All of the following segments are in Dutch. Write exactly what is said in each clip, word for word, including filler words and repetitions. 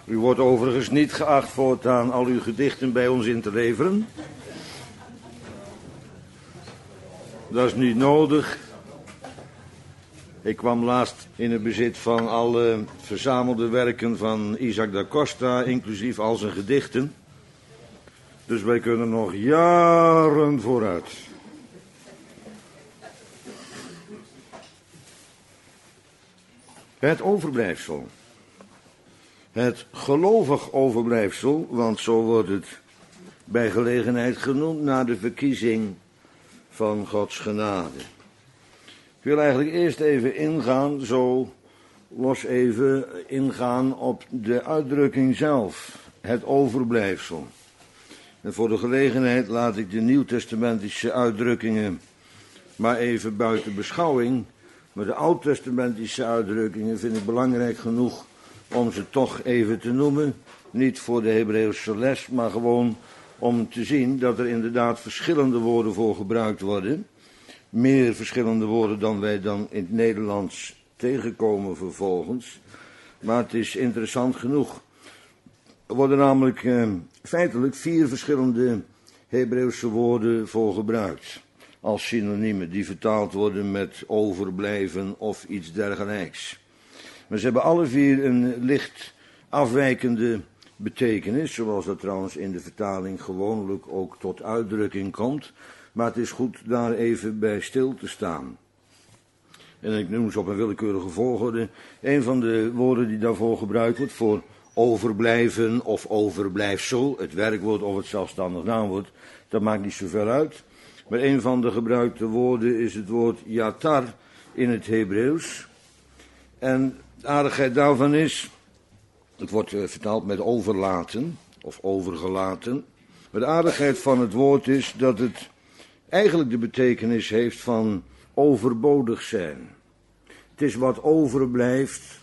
U wordt overigens niet geacht voortaan al uw gedichten bij ons in te leveren. Dat is niet nodig. Ik kwam laatst in het bezit van alle verzamelde werken van Isaac da Costa, inclusief al zijn gedichten. Dus wij kunnen nog jaren vooruit. Het overblijfsel. Het gelovig overblijfsel, want zo wordt het bij gelegenheid genoemd na de verkiezing van Gods genade. Ik wil eigenlijk eerst even ingaan, zo los even ingaan op de uitdrukking zelf, het overblijfsel. En voor de gelegenheid laat ik de nieuwtestamentische uitdrukkingen maar even buiten beschouwing. Maar de oud-testamentische uitdrukkingen vind ik belangrijk genoeg om ze toch even te noemen. Niet voor de Hebreeuwse les, maar gewoon om te zien dat er inderdaad verschillende woorden voor gebruikt worden. Meer verschillende woorden dan wij dan in het Nederlands tegenkomen vervolgens. Maar het is interessant genoeg. Er worden namelijk eh, feitelijk vier verschillende Hebreeuwse woorden voor gebruikt. Als synoniemen die vertaald worden met overblijven of iets dergelijks. Maar ze hebben alle vier een licht afwijkende betekenis, zoals dat trouwens in de vertaling gewoonlijk ook tot uitdrukking komt. Maar het is goed daar even bij stil te staan. En ik noem ze op een willekeurige volgorde. Een van de woorden die daarvoor gebruikt wordt, voor overblijven of overblijfsel, het werkwoord of het zelfstandig naamwoord, dat maakt niet zoveel uit. Maar een van de gebruikte woorden is het woord yatar in het Hebreeuws. En de aardigheid daarvan is, het wordt vertaald met overlaten of overgelaten. Maar de aardigheid van het woord is dat het eigenlijk de betekenis heeft van overbodig zijn. Het is wat overblijft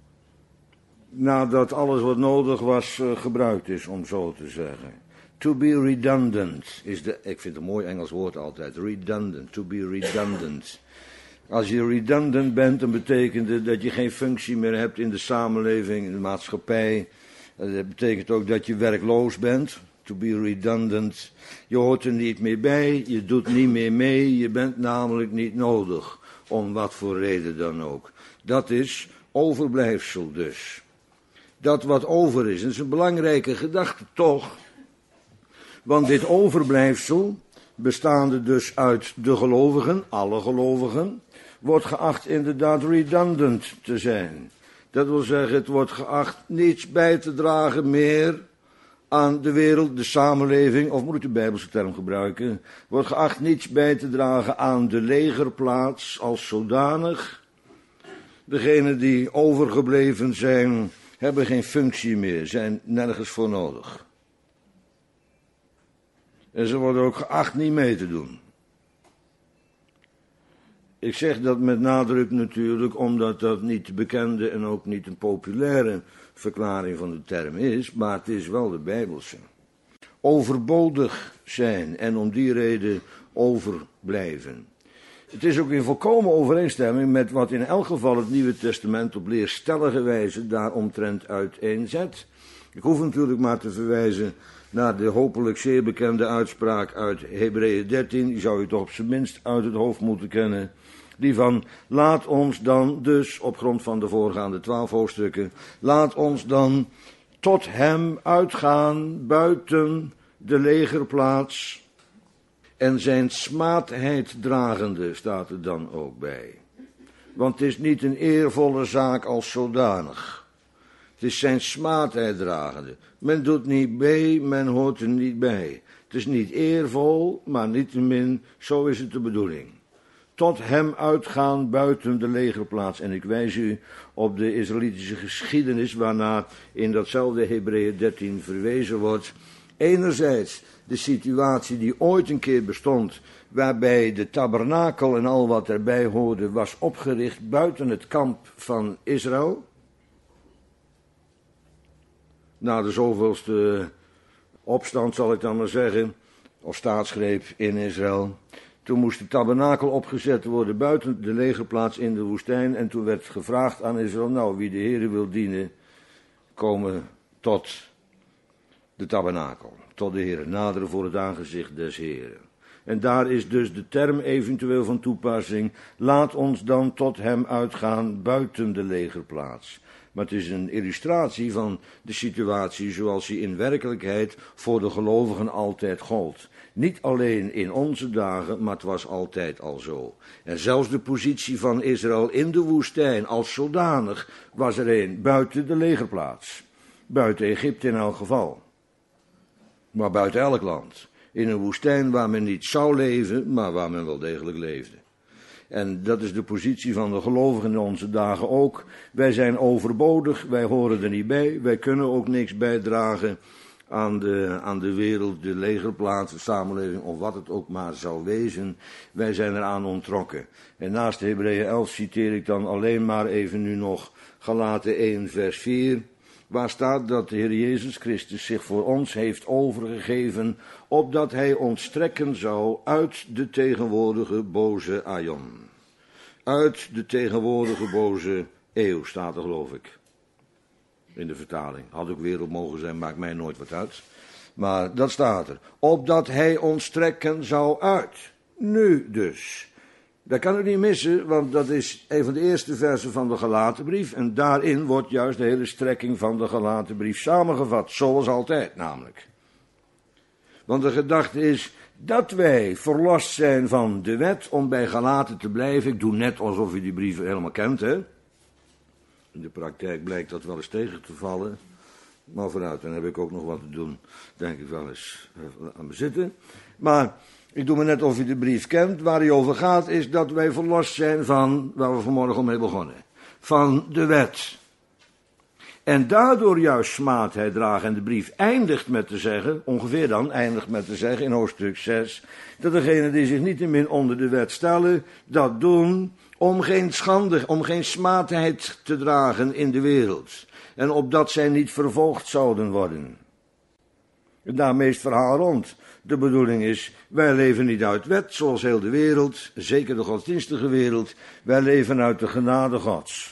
nadat alles wat nodig was uh, gebruikt is, om zo te zeggen. To be redundant is de, ik vind het een mooi Engels woord altijd, redundant, to be redundant. Als je redundant bent, dan betekent het dat je geen functie meer hebt in de samenleving, in de maatschappij. Dat betekent ook dat je werkloos bent, to be redundant. Je hoort er niet meer bij, je doet niet meer mee, je bent namelijk niet nodig, om wat voor reden dan ook. Dat is overblijfsel dus. Dat wat over is, dat is een belangrijke gedachte toch. Want dit overblijfsel, bestaande dus uit de gelovigen, alle gelovigen, wordt geacht inderdaad redundant te zijn. Dat wil zeggen, het wordt geacht niets bij te dragen meer aan de wereld, de samenleving, of moet ik de Bijbelse term gebruiken, wordt geacht niets bij te dragen aan de legerplaats als zodanig. Degenen die overgebleven zijn, hebben geen functie meer, zijn nergens voor nodig. En ze worden ook geacht niet mee te doen. Ik zeg dat met nadruk natuurlijk, omdat dat niet de bekende en ook niet een populaire verklaring van de term is, maar het is wel de Bijbelse. Overbodig zijn en om die reden overblijven. Het is ook in volkomen overeenstemming met wat in elk geval het Nieuwe Testament op leerstellige wijze daaromtrent uiteenzet. Ik hoef natuurlijk maar te verwijzen naar de hopelijk zeer bekende uitspraak uit Hebreeën dertien, die zou u toch op zijn minst uit het hoofd moeten kennen. Die van, laat ons dan dus, op grond van de voorgaande twaalf hoofdstukken, laat ons dan tot hem uitgaan buiten de legerplaats en zijn smaadheid dragende, staat er dan ook bij. Want het is niet een eervolle zaak als zodanig. Het is zijn smaadheid dragende. Men doet niet mee, men hoort er niet bij. Het is niet eervol, maar niettemin, zo is het de bedoeling. Tot hem uitgaan buiten de legerplaats. En ik wijs u op de Israëlitische geschiedenis, waarna in datzelfde Hebreeën dertien verwezen wordt. Enerzijds de situatie die ooit een keer bestond, waarbij de tabernakel en al wat erbij hoorde was opgericht buiten het kamp van Israël. Na de zoveelste opstand, zal ik dan maar zeggen, of staatsgreep in Israël. Toen moest de tabernakel opgezet worden buiten de legerplaats in de woestijn. En toen werd gevraagd aan Israël, nou wie de Heere wil dienen, komen tot de tabernakel, tot de Heer, naderen voor het aangezicht des Heeren. En daar is dus de term eventueel van toepassing, laat ons dan tot hem uitgaan buiten de legerplaats. Maar het is een illustratie van de situatie zoals die in werkelijkheid voor de gelovigen altijd gold. Niet alleen in onze dagen, maar het was altijd al zo. En zelfs de positie van Israël in de woestijn als zodanig was er een buiten de legerplaats. Buiten Egypte in elk geval. Maar buiten elk land. In een woestijn waar men niet zou leven, maar waar men wel degelijk leefde. En dat is de positie van de gelovigen in onze dagen ook. Wij zijn overbodig, wij horen er niet bij, wij kunnen ook niks bijdragen aan de, aan de wereld, de legerplaats, de samenleving of wat het ook maar zou wezen. Wij zijn eraan onttrokken. En naast Hebreeën elf citeer ik dan alleen maar even nu nog Galaten één vers vier. Waar staat dat de Heer Jezus Christus zich voor ons heeft overgegeven, opdat hij ons strekken zou uit de tegenwoordige boze aion. Uit de tegenwoordige boze eeuw, staat er geloof ik. In de vertaling. Had ook wereld mogen zijn, maakt mij nooit wat uit. Maar dat staat er. Opdat hij ons strekken zou uit. Nu dus. Dat kan ik niet missen, want dat is een van de eerste versen van de Galatenbrief. En daarin wordt juist de hele strekking van de Galatenbrief samengevat. Zoals altijd namelijk. Want de gedachte is dat wij verlost zijn van de wet om bij Galaten te blijven. Ik doe net alsof u die brief helemaal kent, hè. In de praktijk blijkt dat wel eens tegen te vallen. Maar vooruit, dan heb ik ook nog wat te doen. Denk ik wel eens aan me zitten. Maar ik doe me net of u de brief kent. Waar hij over gaat is dat wij verlost zijn van, waar we vanmorgen mee begonnen. Van de wet. En daardoor juist smaadt hij dragen. En de brief eindigt met te zeggen, ongeveer dan, eindigt met te zeggen in hoofdstuk zes, dat degenen die zich niettemin onder de wet stellen, dat doen om geen schande, om geen smaadheid te dragen in de wereld. En opdat zij niet vervolgd zouden worden. En daarmee is het verhaal rond. De bedoeling is, wij leven niet uit wet, zoals heel de wereld, zeker de godsdienstige wereld. Wij leven uit de genade Gods.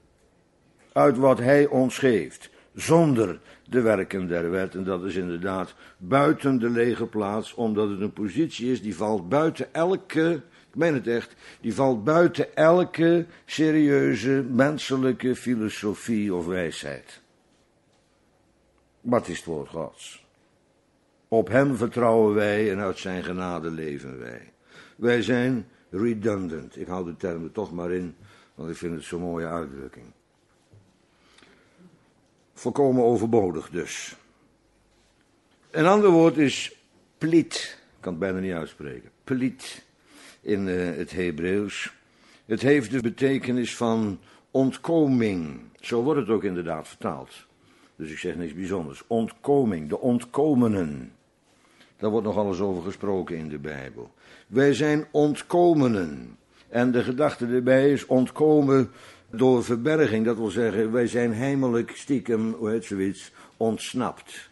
Uit wat hij ons geeft, zonder de werken der wet. En dat is inderdaad buiten de lege plaats, omdat het een positie is die valt buiten elke, ik meen het echt, die valt buiten elke serieuze menselijke filosofie of wijsheid. Wat is het woord Gods? Op hem vertrouwen wij en uit zijn genade leven wij. Wij zijn redundant. Ik hou de term er toch maar in, want ik vind het zo'n mooie uitdrukking. Volkomen overbodig dus. Een ander woord is plit. Ik kan het bijna niet uitspreken. Plit in uh, het Hebreeuws. Het heeft de betekenis van ontkoming. Zo wordt het ook inderdaad vertaald. Dus ik zeg niks bijzonders. Ontkoming, de ontkomenen. Daar wordt nog alles over gesproken in de Bijbel. Wij zijn ontkomenen. En de gedachte erbij is ontkomen door verberging. Dat wil zeggen, wij zijn heimelijk stiekem, hoe heet zoiets, ontsnapt.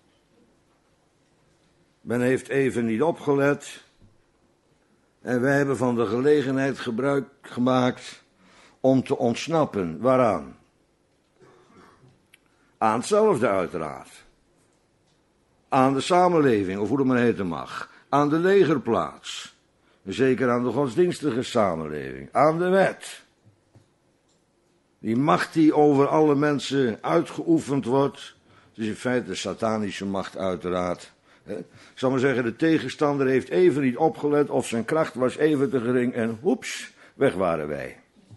Men heeft even niet opgelet. En wij hebben van de gelegenheid gebruik gemaakt om te ontsnappen. Waaraan? Aan hetzelfde uiteraard. Aan de samenleving, of hoe dat maar heten mag. Aan de legerplaats. Zeker aan de godsdienstige samenleving. Aan de wet. Die macht die over alle mensen uitgeoefend wordt. Het is in feite de satanische macht uiteraard. Ik zal maar zeggen, de tegenstander heeft even niet opgelet of zijn kracht was even te gering en hoeps, weg waren wij.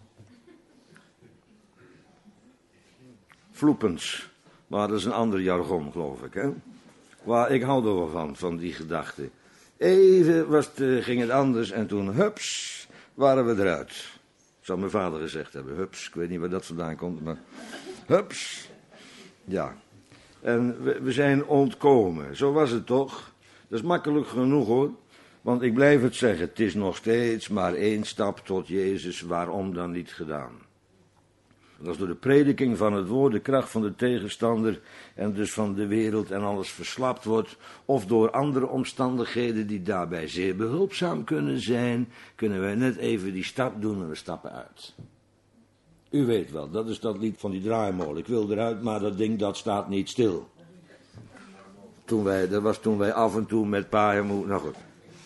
Vloepens. Maar dat is een ander jargon, geloof ik. Hè? Maar ik hou er wel van, van die gedachte. Even was het, ging het anders en toen, hups, waren we eruit. Zou mijn vader gezegd hebben, hups. Ik weet niet waar dat vandaan komt, maar hups. Ja. En we, we zijn ontkomen. Zo was het toch? Dat is makkelijk genoeg hoor. Want ik blijf het zeggen, het is nog steeds maar één stap tot Jezus. Waarom dan niet gedaan? En als door de prediking van het woord de kracht van de tegenstander en dus van de wereld en alles verslapt wordt, of door andere omstandigheden die daarbij zeer behulpzaam kunnen zijn, kunnen wij net even die stap doen en we stappen uit. U weet wel, dat is dat lied van die draaimolen. Ik wil eruit, maar dat ding dat staat niet stil. Toen wij, dat was toen wij af en toe met pa en moe... Nou goed.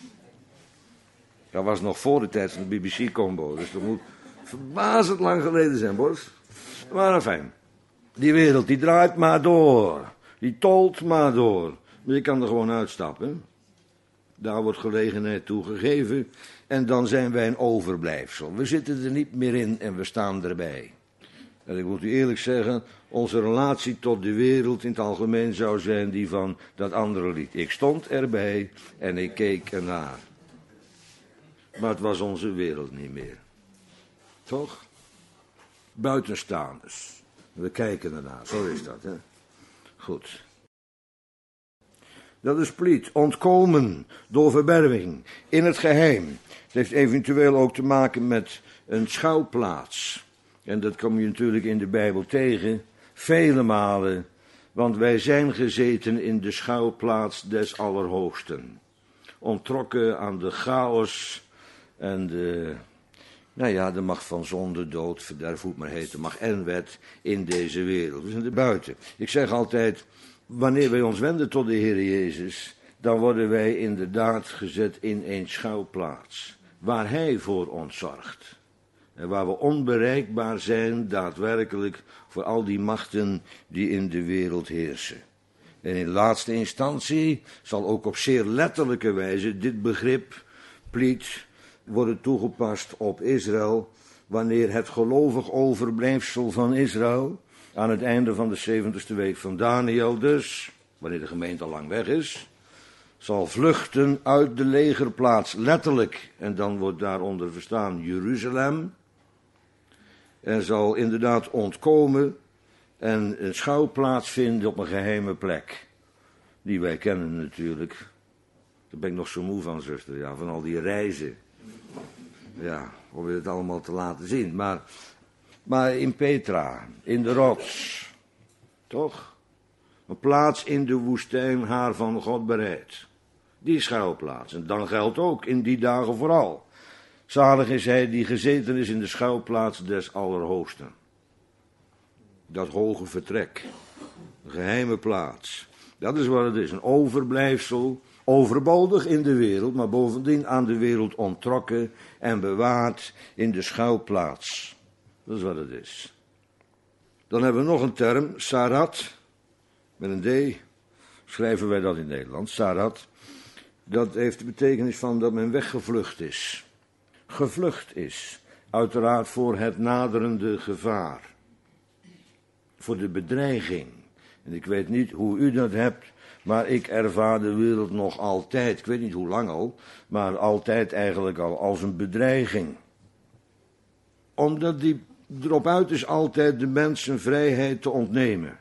Dat was nog voor de tijd van de B B C-combo. Dus dat moet verbazend lang geleden zijn, Bos. Maar fijn. Die wereld, die draait maar door. Die tolt maar door. Maar je kan er gewoon uitstappen. Daar wordt gelegenheid toe gegeven. En dan zijn wij een overblijfsel. We zitten er niet meer in en we staan erbij. En ik moet u eerlijk zeggen, onze relatie tot de wereld in het algemeen zou zijn die van dat andere lied. Ik stond erbij en ik keek ernaar. Maar het was onze wereld niet meer. Toch? Buitenstaanders. We kijken ernaar, zo is dat, hè? Goed. Dat is pliet, ontkomen door verberging, in het geheim. Het heeft eventueel ook te maken met een schuilplaats. En dat kom je natuurlijk in de Bijbel tegen, vele malen. Want wij zijn gezeten in de schuilplaats des Allerhoogsten. Onttrokken aan de chaos en de, nou ja, de macht van zonde, dood, verderf, hoe het maar heet, de macht en wet in deze wereld. We zijn er buiten. Ik zeg altijd, wanneer wij ons wenden tot de Heer Jezus, dan worden wij inderdaad gezet in een schuilplaats, waar Hij voor ons zorgt. En waar we onbereikbaar zijn, daadwerkelijk, voor al die machten die in de wereld heersen. En in laatste instantie zal ook op zeer letterlijke wijze dit begrip, pliet, worden toegepast op Israël, wanneer het gelovig overblijfsel van Israël, aan het einde van de zeventigste week van Daniel dus, wanneer de gemeente al lang weg is, zal vluchten uit de legerplaats, letterlijk, en dan wordt daaronder verstaan Jeruzalem, en zal inderdaad ontkomen en een schouwplaats vinden op een geheime plek, die wij kennen natuurlijk. Daar ben ik nog zo moe van, zuster, ja, van al die reizen. Ja, om het allemaal te laten zien, maar... Maar in Petra, in de rots, toch? Een plaats in de woestijn, haar van God bereid. Die schuilplaats. En dan geldt ook in die dagen vooral. Zalig is hij die gezeten is in de schuilplaats des Allerhoogsten. Dat hoge vertrek. Een geheime plaats. Dat is wat het is. Een overblijfsel. Overbodig in de wereld, maar bovendien aan de wereld onttrokken en bewaard in de schuilplaats. Dat is wat het is. Dan hebben we nog een term, sarat, met een D, schrijven wij dat in Nederland, sarat. Dat heeft de betekenis van dat men weggevlucht is. Gevlucht is, uiteraard voor het naderende gevaar. Voor de bedreiging. En ik weet niet hoe u dat hebt, maar ik ervaar de wereld nog altijd, ik weet niet hoe lang al, maar altijd eigenlijk al als een bedreiging. Omdat die erop uit is altijd de mens zijn vrijheid te ontnemen.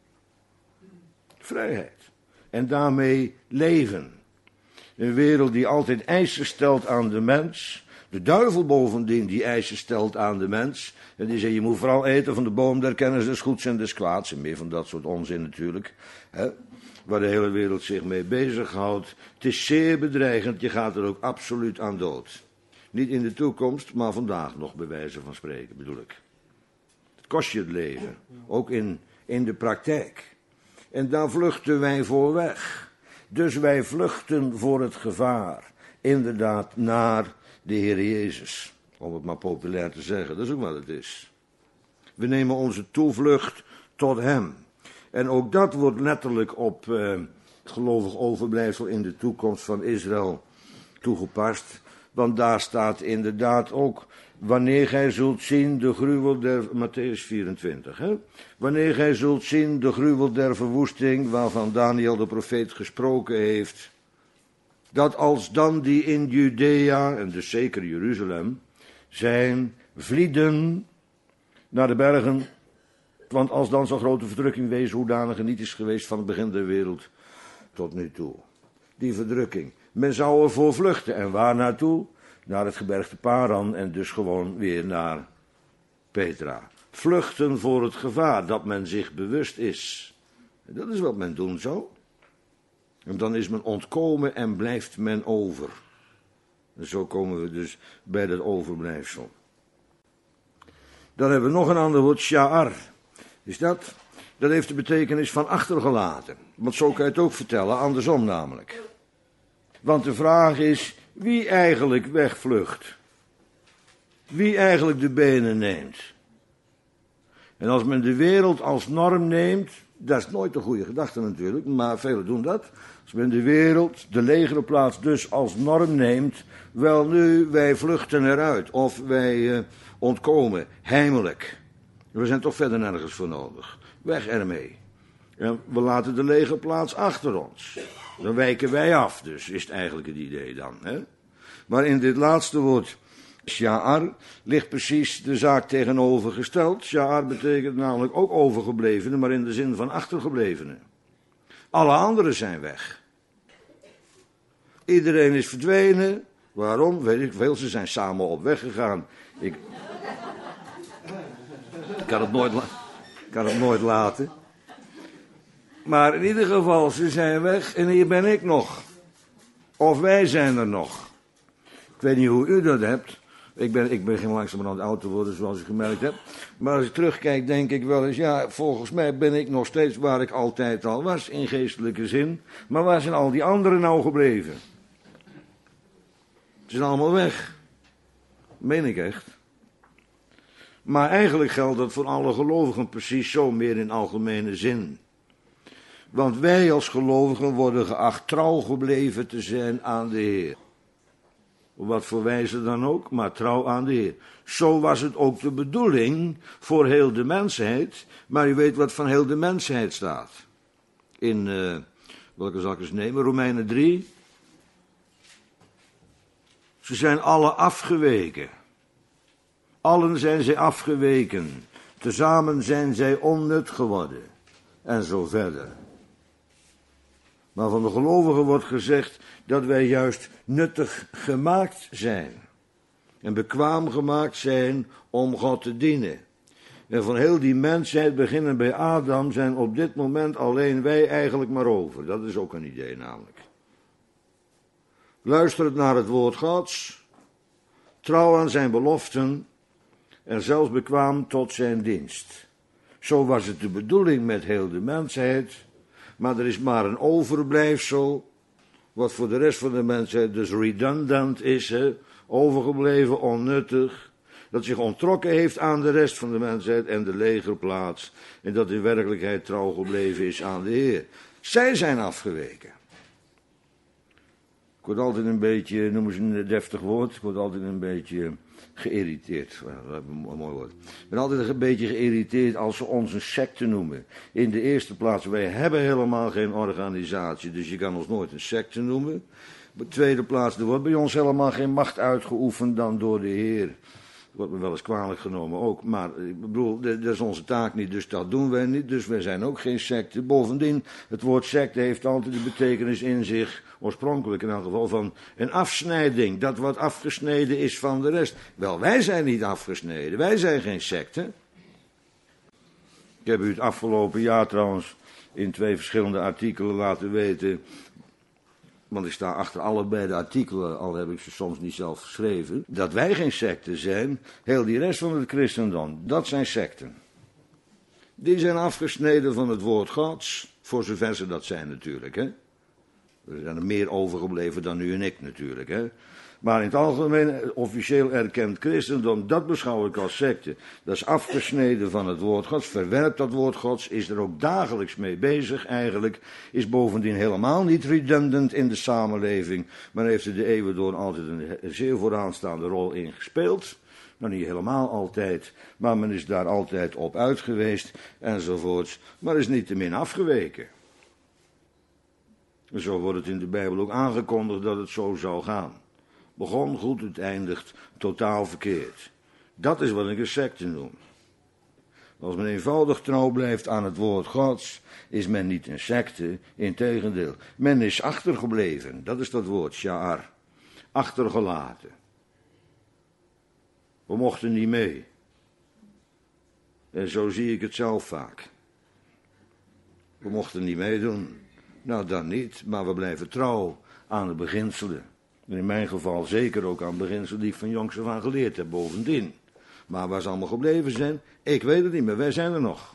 Vrijheid. En daarmee leven. Een wereld die altijd eisen stelt aan de mens. De duivel bovendien die eisen stelt aan de mens. En die zegt, je moet vooral eten van de boom der kennis des goeds en des kwaads. En meer van dat soort onzin natuurlijk. Hè, waar de hele wereld zich mee bezighoudt. Het is zeer bedreigend, je gaat er ook absoluut aan dood. Niet in de toekomst, maar vandaag nog bij wijze van spreken, bedoel ik. Het kost je het leven, ook in, in de praktijk. En daar vluchten wij voor weg. Dus wij vluchten voor het gevaar, inderdaad, naar de Heer Jezus. Om het maar populair te zeggen, dat is ook wat het is. We nemen onze toevlucht tot Hem. En ook dat wordt letterlijk op eh, het gelovig overblijfsel in de toekomst van Israël toegepast. Want daar staat inderdaad ook, wanneer gij zult zien de gruwel der, Matthäus vierentwintig, hè? Wanneer gij zult zien de gruwel der verwoesting, waarvan Daniel de profeet gesproken heeft, dat als dan die in Judea, en dus zeker Jeruzalem, zijn, vlieden naar de bergen, want als dan zo'n grote verdrukking wezen, hoedanige niet is geweest van het begin der wereld tot nu toe. Die verdrukking. Men zou ervoor vluchten. En waar naartoe? Naar het gebergte Paran en dus gewoon weer naar Petra. Vluchten voor het gevaar, dat men zich bewust is. Dat is wat men doen zou. En dan is men ontkomen en blijft men over. En zo komen we dus bij dat overblijfsel. Dan hebben we nog een ander woord, sha'ar. Is dat? Dat heeft de betekenis van achtergelaten. Want zo kan je het ook vertellen, andersom namelijk. Want de vraag is, wie eigenlijk wegvlucht? Wie eigenlijk de benen neemt? En als men de wereld als norm neemt, dat is nooit een goede gedachte natuurlijk, maar velen doen dat. Als men de wereld, de legerplaats dus als norm neemt, wel nu, wij vluchten eruit of wij uh, ontkomen, heimelijk. We zijn toch verder nergens voor nodig. Weg ermee. En we laten de legerplaats achter ons. Dan wijken wij af, dus is het eigenlijk het idee dan. Hè? Maar in dit laatste woord, sha'ar, ligt precies de zaak tegenovergesteld. Sha'ar betekent namelijk ook overgeblevenen, maar in de zin van achtergeblevenen. Alle anderen zijn weg. Iedereen is verdwenen. Waarom? Weet ik veel, ze zijn samen op weg gegaan. Ik, ik kan het nooit, ik kan het nooit laten. Maar in ieder geval, ze zijn weg en hier ben ik nog. Of wij zijn er nog. Ik weet niet hoe u dat hebt. Ik, ben, ik begin langzamerhand oud te worden, zoals u gemerkt hebt. Maar als ik terugkijk, denk ik wel eens, ja, volgens mij ben ik nog steeds waar ik altijd al was, in geestelijke zin. Maar waar zijn al die anderen nou gebleven? Ze zijn allemaal weg. Meen ik echt. Maar eigenlijk geldt dat voor alle gelovigen precies zo, meer in algemene zin. Want wij als gelovigen worden geacht trouw gebleven te zijn aan de Heer. Op wat voor wijze dan ook, maar trouw aan de Heer. Zo was het ook de bedoeling voor heel de mensheid. Maar u weet wat van heel de mensheid staat. In, uh, welke zal ik eens nemen, Romeinen drie. Ze zijn alle afgeweken. Allen zijn zij afgeweken. Tezamen zijn zij onnut geworden. En zo verder. Maar van de gelovigen wordt gezegd dat wij juist nuttig gemaakt zijn. En bekwaam gemaakt zijn om God te dienen. En van heel die mensheid, beginnen bij Adam, zijn op dit moment alleen wij eigenlijk maar over. Dat is ook een idee namelijk. Luisterend naar het woord Gods, trouw aan zijn beloften en zelfs bekwaam tot zijn dienst. Zo was het de bedoeling met heel de mensheid, maar er is maar een overblijfsel, wat voor de rest van de mensheid dus redundant is, hè? Overgebleven, onnuttig, dat zich onttrokken heeft aan de rest van de mensheid en de legerplaats, en dat in werkelijkheid trouw gebleven is aan de Heer. Zij zijn afgeweken. Ik word altijd een beetje, noemen ze een deftig woord, ik word altijd een beetje geïrriteerd. Dat is een mooi woord. Ik ben altijd een beetje geïrriteerd als ze ons een secte noemen. In de eerste plaats, wij hebben helemaal geen organisatie, dus je kan ons nooit een secte noemen. Op de tweede plaats, er wordt bij ons helemaal geen macht uitgeoefend dan door de Heer. Wordt me wel eens kwalijk genomen ook, maar ik bedoel, dat is onze taak niet, dus dat doen wij niet, dus wij zijn ook geen secte. Bovendien, het woord secte heeft altijd de betekenis in zich, oorspronkelijk in elk geval, van een afsnijding, dat wat afgesneden is van de rest. Wel, wij zijn niet afgesneden, wij zijn geen secte. Ik heb u het afgelopen jaar trouwens in twee verschillende artikelen laten weten, want ik sta achter allebei de artikelen, al heb ik ze soms niet zelf geschreven, dat wij geen secten zijn, heel die rest van het christendom, dat zijn secten. Die zijn afgesneden van het woord Gods, voor zover ze dat zijn natuurlijk, hè. Er zijn er meer overgebleven dan u en ik natuurlijk, hè. Maar in het algemeen, officieel erkend christendom, dat beschouw ik als secte. Dat is afgesneden van het woord Gods, verwerpt dat woord Gods, is er ook dagelijks mee bezig eigenlijk, is bovendien helemaal niet redundant in de samenleving, maar heeft er de eeuwen door altijd een zeer vooraanstaande rol in gespeeld. Nou, niet helemaal altijd, maar men is daar altijd op uit geweest, enzovoorts, maar is niettemin afgeweken. En zo wordt het in de Bijbel ook aangekondigd dat het zo zou gaan. Begon goed, het eindigt totaal verkeerd. Dat is wat ik een secte noem. Als men eenvoudig trouw blijft aan het woord Gods, is men niet een secte, integendeel. Men is achtergebleven, dat is dat woord, sha'ar. Achtergelaten. We mochten niet mee. En zo zie ik het zelf vaak. We mochten niet meedoen. Nou, dan niet, maar we blijven trouw aan de beginselen. En in mijn geval zeker ook aan beginselen die ik van jongs af aan geleerd heb, bovendien. Maar waar ze allemaal gebleven zijn, ik weet het niet, maar wij zijn er nog.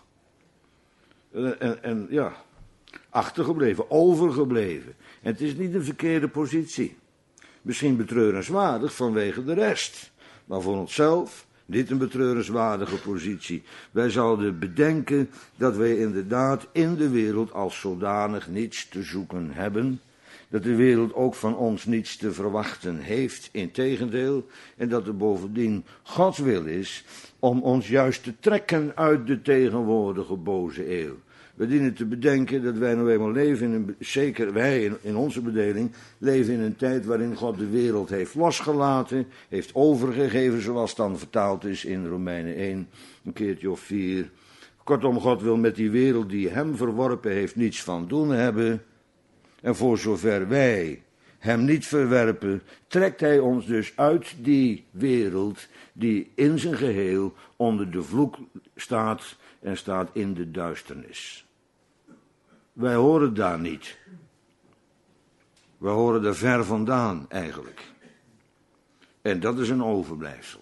En, en, en ja, achtergebleven, overgebleven. En het is niet een verkeerde positie. Misschien betreurenswaardig vanwege de rest. Maar voor onszelf niet een betreurenswaardige positie. Wij zouden bedenken dat wij inderdaad in de wereld als zodanig niets te zoeken hebben. Dat de wereld ook van ons niets te verwachten heeft, integendeel. En dat er bovendien Gods wil is om ons juist te trekken uit de tegenwoordige boze eeuw. We dienen te bedenken dat wij nou eenmaal leven in een, zeker wij in, in onze bedeling, leven in een tijd waarin God de wereld heeft losgelaten, heeft overgegeven, zoals dan vertaald is in Romeinen één, een keertje of vier. Kortom, God wil met die wereld die hem verworpen heeft niets van doen hebben. En voor zover wij hem niet verwerpen, trekt hij ons dus uit die wereld die in zijn geheel onder de vloek staat en staat in de duisternis. Wij horen daar niet. Wij horen er ver vandaan eigenlijk. En dat is een overblijfsel.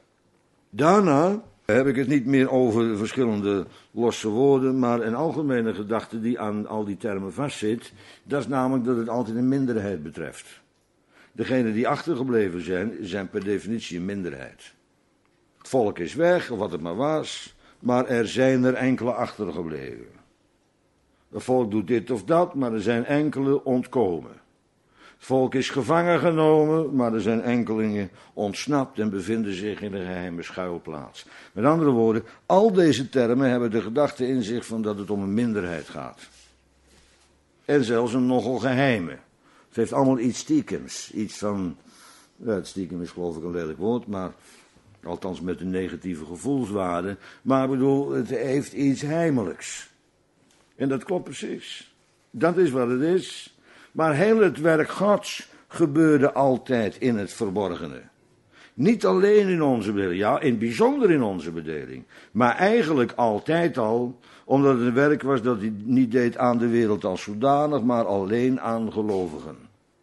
Daarna heb ik het niet meer over verschillende losse woorden, maar een algemene gedachte die aan al die termen vastzit. Dat is namelijk dat het altijd een minderheid betreft. Degenen die achtergebleven zijn, zijn per definitie een minderheid. Het volk is weg, of wat het maar was, maar er zijn er enkele achtergebleven. Het volk doet dit of dat, maar er zijn enkele ontkomen. Het volk is gevangen genomen, maar er zijn enkelingen ontsnapt en bevinden zich in een geheime schuilplaats. Met andere woorden, al deze termen hebben de gedachte in zich van dat het om een minderheid gaat. En zelfs een nogal geheime. Het heeft allemaal iets stiekems. Iets van, ja, het stiekem is geloof ik een lelijk woord, maar althans met een negatieve gevoelswaarde. Maar ik bedoel, het heeft iets heimelijks. En dat klopt precies. Dat is wat het is. Maar heel het werk Gods gebeurde altijd in het verborgene. Niet alleen in onze bedeling, ja, in het bijzonder in onze bedeling. Maar eigenlijk altijd al, omdat het een werk was dat hij niet deed aan de wereld als zodanig, maar alleen aan gelovigen.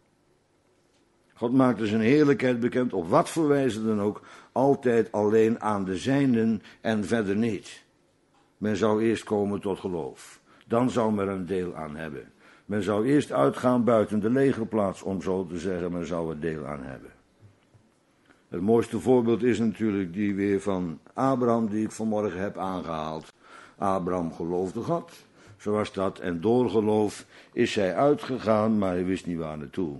God maakte zijn heerlijkheid bekend, op wat voor wijze dan ook, altijd alleen aan de zijnen en verder niet. Men zou eerst komen tot geloof. Dan zou men er een deel aan hebben. Men zou eerst uitgaan buiten de legerplaats, om zo te zeggen, men zou er deel aan hebben. Het mooiste voorbeeld is natuurlijk die weer van Abraham, die ik vanmorgen heb aangehaald. Abraham geloofde God, zo was dat, en door geloof is hij uitgegaan, maar hij wist niet waar naartoe.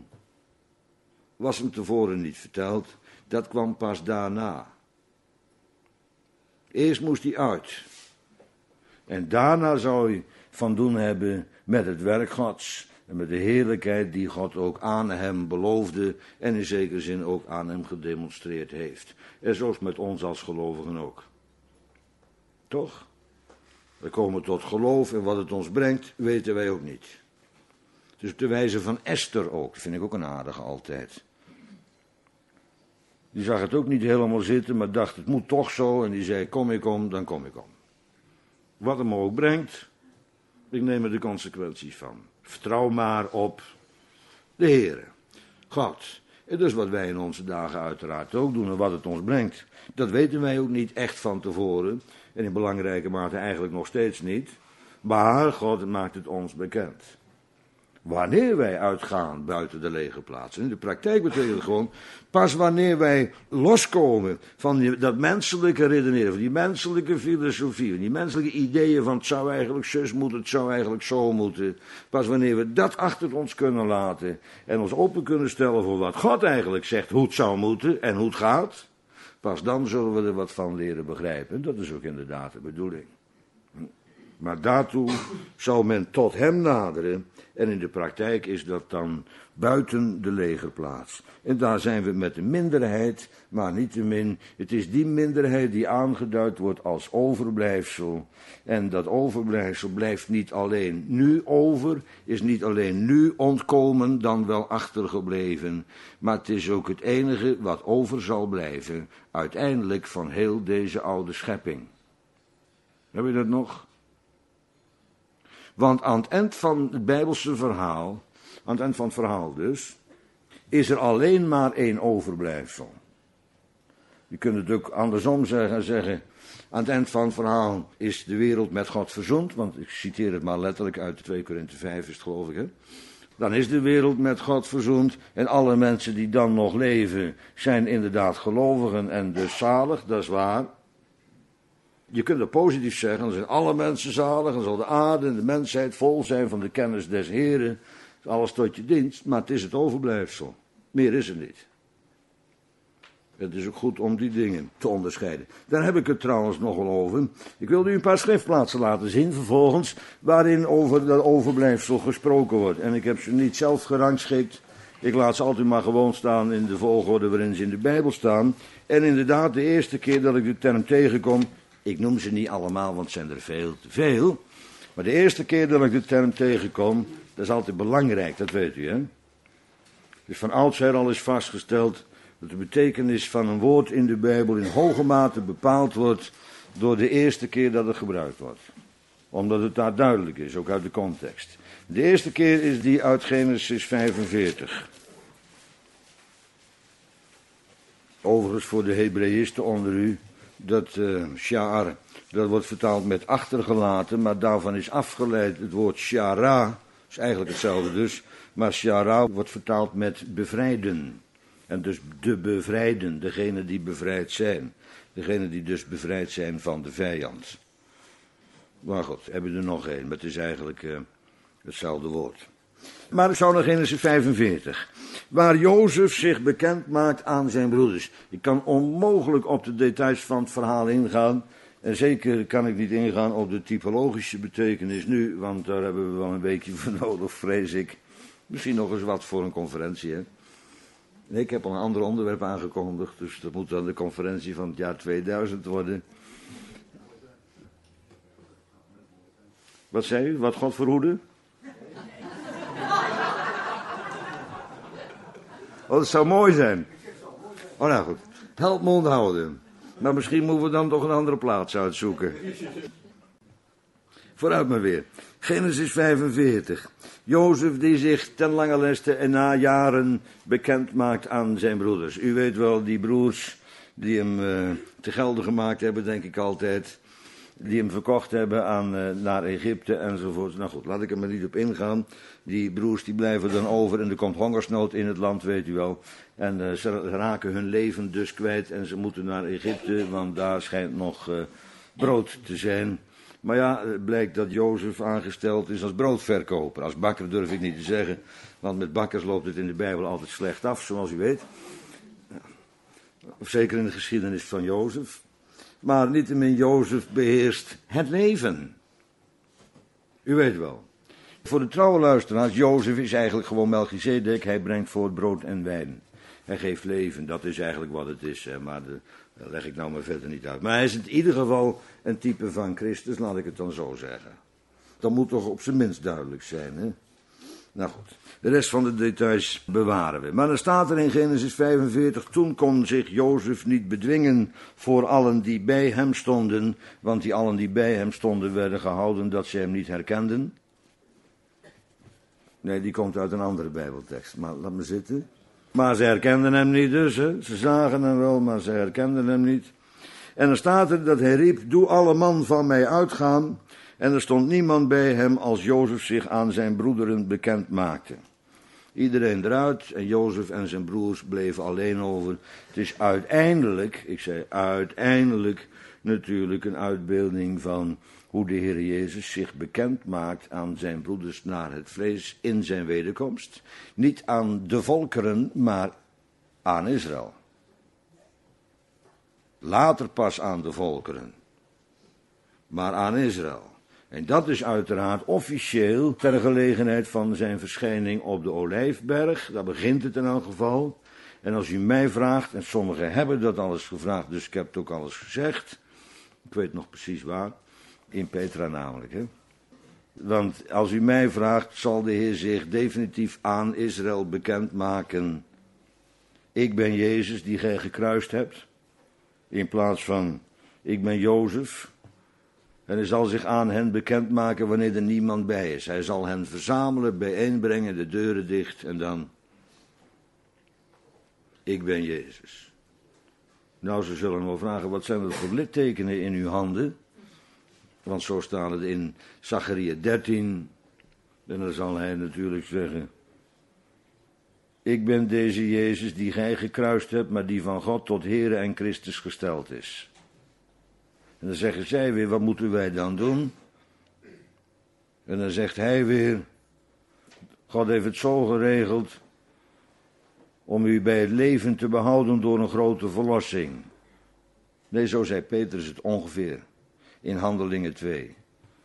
Was hem tevoren niet verteld, dat kwam pas daarna. Eerst moest hij uit. En daarna zou hij van doen hebben met het werk Gods. En met de heerlijkheid die God ook aan hem beloofde. En in zekere zin ook aan hem gedemonstreerd heeft. En zo is het met ons als gelovigen ook. Toch? We komen tot geloof en wat het ons brengt, weten wij ook niet. Dus op de wijze van Esther ook. Dat vind ik ook een aardige altijd. Die zag het ook niet helemaal zitten, maar dacht het moet toch zo. En die zei kom ik om, dan kom ik om. Wat hem ook brengt, ik neem er de consequenties van. Vertrouw maar op de Heere, God. En dus wat wij in onze dagen uiteraard ook doen en wat het ons brengt. Dat weten wij ook niet echt van tevoren. En in belangrijke mate eigenlijk nog steeds niet. Maar God maakt het ons bekend. Wanneer wij uitgaan buiten de legerplaats. In de praktijk betekent het gewoon, pas wanneer wij loskomen van die, dat menselijke redeneren, van die menselijke filosofie, van die menselijke ideeën van het zou eigenlijk zus moeten, het zou eigenlijk zo moeten. Pas wanneer we dat achter ons kunnen laten en ons open kunnen stellen voor wat God eigenlijk zegt, hoe het zou moeten en hoe het gaat, pas dan zullen we er wat van leren begrijpen. Dat is ook inderdaad de bedoeling. Maar daartoe zou men tot hem naderen. En in de praktijk is dat dan buiten de legerplaats. En daar zijn we met een minderheid, maar niettemin, het is die minderheid die aangeduid wordt als overblijfsel. En dat overblijfsel blijft niet alleen nu over, is niet alleen nu ontkomen, dan wel achtergebleven. Maar het is ook het enige wat over zal blijven, uiteindelijk van heel deze oude schepping. Heb je dat nog? Want aan het eind van het Bijbelse verhaal, aan het eind van het verhaal dus, is er alleen maar één overblijfsel. Je kunt het ook andersom zeggen en zeggen, aan het eind van het verhaal is de wereld met God verzoend, want ik citeer het maar letterlijk uit twee Korinthe vijf is het geloof ik, hè. Dan is de wereld met God verzoend en alle mensen die dan nog leven zijn inderdaad gelovigen en dus zalig, dat is waar. Je kunt het positief zeggen, dan zijn alle mensen zalig, dan zal de aarde en de mensheid vol zijn van de kennis des Heren. Alles tot je dienst, maar het is het overblijfsel. Meer is er niet. Het is ook goed om die dingen te onderscheiden. Daar heb ik het trouwens nog wel over. Ik wil u een paar schriftplaatsen laten zien vervolgens, waarin over dat overblijfsel gesproken wordt. En ik heb ze niet zelf gerangschikt. Ik laat ze altijd maar gewoon staan in de volgorde waarin ze in de Bijbel staan. En inderdaad, de eerste keer dat ik de term tegenkom, ik noem ze niet allemaal, want het zijn er veel te veel. Maar de eerste keer dat ik de term tegenkom, dat is altijd belangrijk, dat weet u, hè. Dus van oudsher al is vastgesteld dat de betekenis van een woord in de Bijbel in hoge mate bepaald wordt door de eerste keer dat het gebruikt wordt. Omdat het daar duidelijk is, ook uit de context. De eerste keer is die uit Genesis vijfenveertig. Overigens voor de Hebreïsten onder u, dat uh, sha'ar, dat wordt vertaald met achtergelaten, maar daarvan is afgeleid het woord shara, is eigenlijk hetzelfde dus, maar shara wordt vertaald met bevrijden. En dus de bevrijden, degene die bevrijd zijn. Degene die dus bevrijd zijn van de vijand. Maar goed, hebben we er nog één, maar het is eigenlijk uh, hetzelfde woord. Maar ik zou naar Genesis vijfenveertig. Waar Jozef zich bekend maakt aan zijn broeders. Ik kan onmogelijk op de details van het verhaal ingaan. En zeker kan ik niet ingaan op de typologische betekenis nu. Want daar hebben we wel een weekje voor nodig, vrees ik. Misschien nog eens wat voor een conferentie, hè. Nee, ik heb al een ander onderwerp aangekondigd. Dus dat moet dan de conferentie van het jaar tweeduizend worden. Wat zei u? Wat God verhoede? Oh, dat zou mooi zijn. Oh, nou goed. Help me onthouden. Maar misschien moeten we dan toch een andere plaats uitzoeken. Vooruit maar weer. Genesis vijfenveertig. Jozef die zich ten lange leste en na jaren bekend maakt aan zijn broeders. U weet wel, die broers die hem uh, te gelden gemaakt hebben, denk ik altijd. Die hem verkocht hebben aan, uh, naar Egypte enzovoort. Nou goed, laat ik er maar niet op ingaan. Die broers die blijven dan over en er komt hongersnood in het land, weet u wel. En uh, ze raken hun leven dus kwijt en ze moeten naar Egypte, want daar schijnt nog uh, brood te zijn. Maar ja, het blijkt dat Jozef aangesteld is als broodverkoper. Als bakker durf ik niet te zeggen, want met bakkers loopt het in de Bijbel altijd slecht af, zoals u weet. Of zeker in de geschiedenis van Jozef. Maar niettemin, Jozef beheerst het leven. U weet wel. Voor de trouwe luisteraars, Jozef is eigenlijk gewoon Melchizedek. Hij brengt voort brood en wijn. Hij geeft leven, dat is eigenlijk wat het is. Hè. Maar de, dat leg ik nou maar verder niet uit. Maar hij is in ieder geval een type van Christus, laat ik het dan zo zeggen. Dat moet toch op zijn minst duidelijk zijn, hè? Nou goed, de rest van de details bewaren we. Maar dan staat er in Genesis vijfenveertig, toen kon zich Jozef niet bedwingen voor allen die bij hem stonden, want die allen die bij hem stonden werden gehouden dat ze hem niet herkenden. Nee, die komt uit een andere Bijbeltekst, maar laat me zitten. Maar ze herkenden hem niet dus, hè. Ze zagen hem wel, maar ze herkenden hem niet. En dan staat er dat hij riep, doe alle man van mij uitgaan. En er stond niemand bij hem als Jozef zich aan zijn broederen bekend maakte. Iedereen eruit en Jozef en zijn broers bleven alleen over. Het is uiteindelijk, ik zei uiteindelijk, natuurlijk een uitbeelding van hoe de Heer Jezus zich bekend maakt aan zijn broeders naar het vlees in zijn wederkomst. Niet aan de volkeren, maar aan Israël. Later pas aan de volkeren, maar aan Israël. En dat is uiteraard officieel ter gelegenheid van zijn verschijning op de Olijfberg. Daar begint het in elk geval. En als u mij vraagt, en sommigen hebben dat alles gevraagd, dus ik heb het ook alles gezegd. Ik weet nog precies waar. In Petra namelijk, hè. Want als u mij vraagt, zal de Heer zich definitief aan Israël bekendmaken. Ik ben Jezus die gij gekruist hebt. In plaats van, ik ben Jozef. En hij zal zich aan hen bekendmaken wanneer er niemand bij is. Hij zal hen verzamelen, bijeenbrengen, de deuren dicht en dan, ik ben Jezus. Nou, ze zullen wel vragen, wat zijn dat voor littekenen in uw handen? Want zo staat het in Zacharia dertien. En dan zal hij natuurlijk zeggen, ik ben deze Jezus die gij gekruist hebt, maar die van God tot Heere en Christus gesteld is. En dan zeggen zij weer, wat moeten wij dan doen? En dan zegt hij weer, God heeft het zo geregeld om u bij het leven te behouden door een grote verlossing. Nee, zo zei Petrus het ongeveer in Handelingen twee.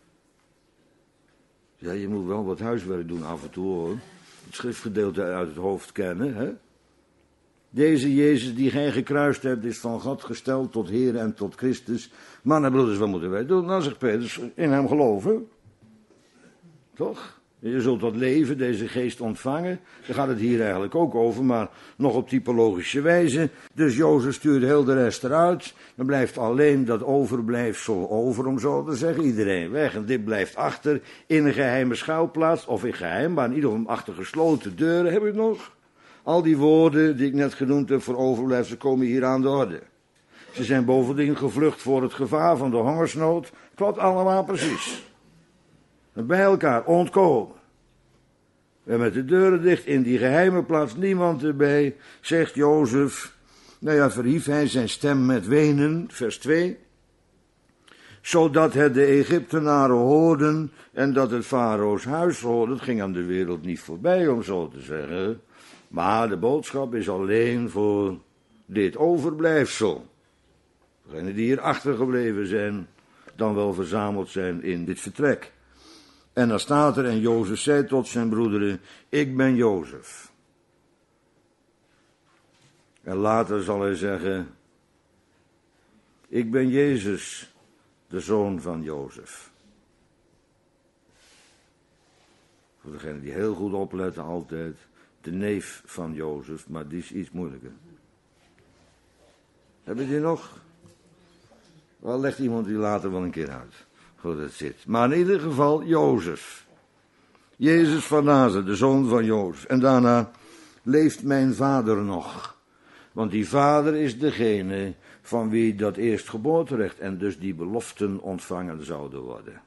Ja, je moet wel wat huiswerk doen af en toe hoor. Het schriftgedeelte uit het hoofd kennen, hè. Deze Jezus die gij gekruist hebt is van God gesteld tot Heer en tot Christus. Mannen, broeders, wat moeten wij doen? Dan zegt Petrus, in hem geloven. Toch? Je zult dat leven, deze geest ontvangen. Daar gaat het hier eigenlijk ook over, maar nog op typologische wijze. Dus Jozef stuurt heel de rest eruit. Dan blijft alleen dat overblijfsel over, om zo te zeggen. Iedereen weg en dit blijft achter in een geheime schuilplaats. Of in geheim, maar in ieder geval achter gesloten deuren. Heb je het nog? Al die woorden die ik net genoemd heb voor overblijfsel komen hier aan de orde. Ze zijn bovendien gevlucht voor het gevaar van de hongersnood. Klopt allemaal precies. Bij elkaar ontkomen. En met de deuren dicht in die geheime plaats, niemand erbij, zegt Jozef. Nou ja, verhief hij zijn stem met wenen, vers twee. Zodat het de Egyptenaren hoorden en dat het Farao's huis hoorde. Het ging aan de wereld niet voorbij, om zo te zeggen. Maar de boodschap is alleen voor dit overblijfsel. Degenen die hier achtergebleven zijn, dan wel verzameld zijn in dit vertrek. En dan staat er, en Jozef zei tot zijn broederen, ik ben Jozef. En later zal hij zeggen, ik ben Jezus, de zoon van Jozef. Voor degenen die heel goed opletten altijd, de neef van Jozef, maar die is iets moeilijker. Heb je die nog? Wel legt iemand die later wel een keer uit. Hoe dat zit. Maar in ieder geval Jozef. Jezus van Nazareth, de zoon van Jozef. En daarna leeft mijn vader nog. Want die vader is degene van wie dat eerstgeboorterecht en dus die beloften ontvangen zouden worden.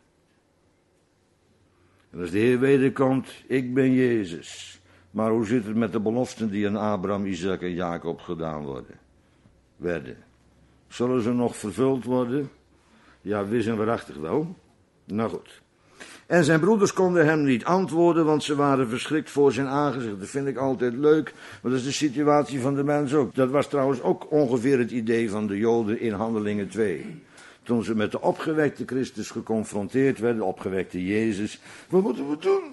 En als de Heer wederkomt, ik ben Jezus. Maar hoe zit het met de beloften die aan Abraham, Isaac en Jacob gedaan worden? Werden. Zullen ze nog vervuld worden? Ja, wis en waarachtig wel. Nou goed. En zijn broeders konden hem niet antwoorden, want ze waren verschrikt voor zijn aangezicht. Dat vind ik altijd leuk, want dat is de situatie van de mens ook. Dat was trouwens ook ongeveer het idee van de Joden in Handelingen twee. Toen ze met de opgewekte Christus geconfronteerd werden, de opgewekte Jezus. Wat moeten we doen?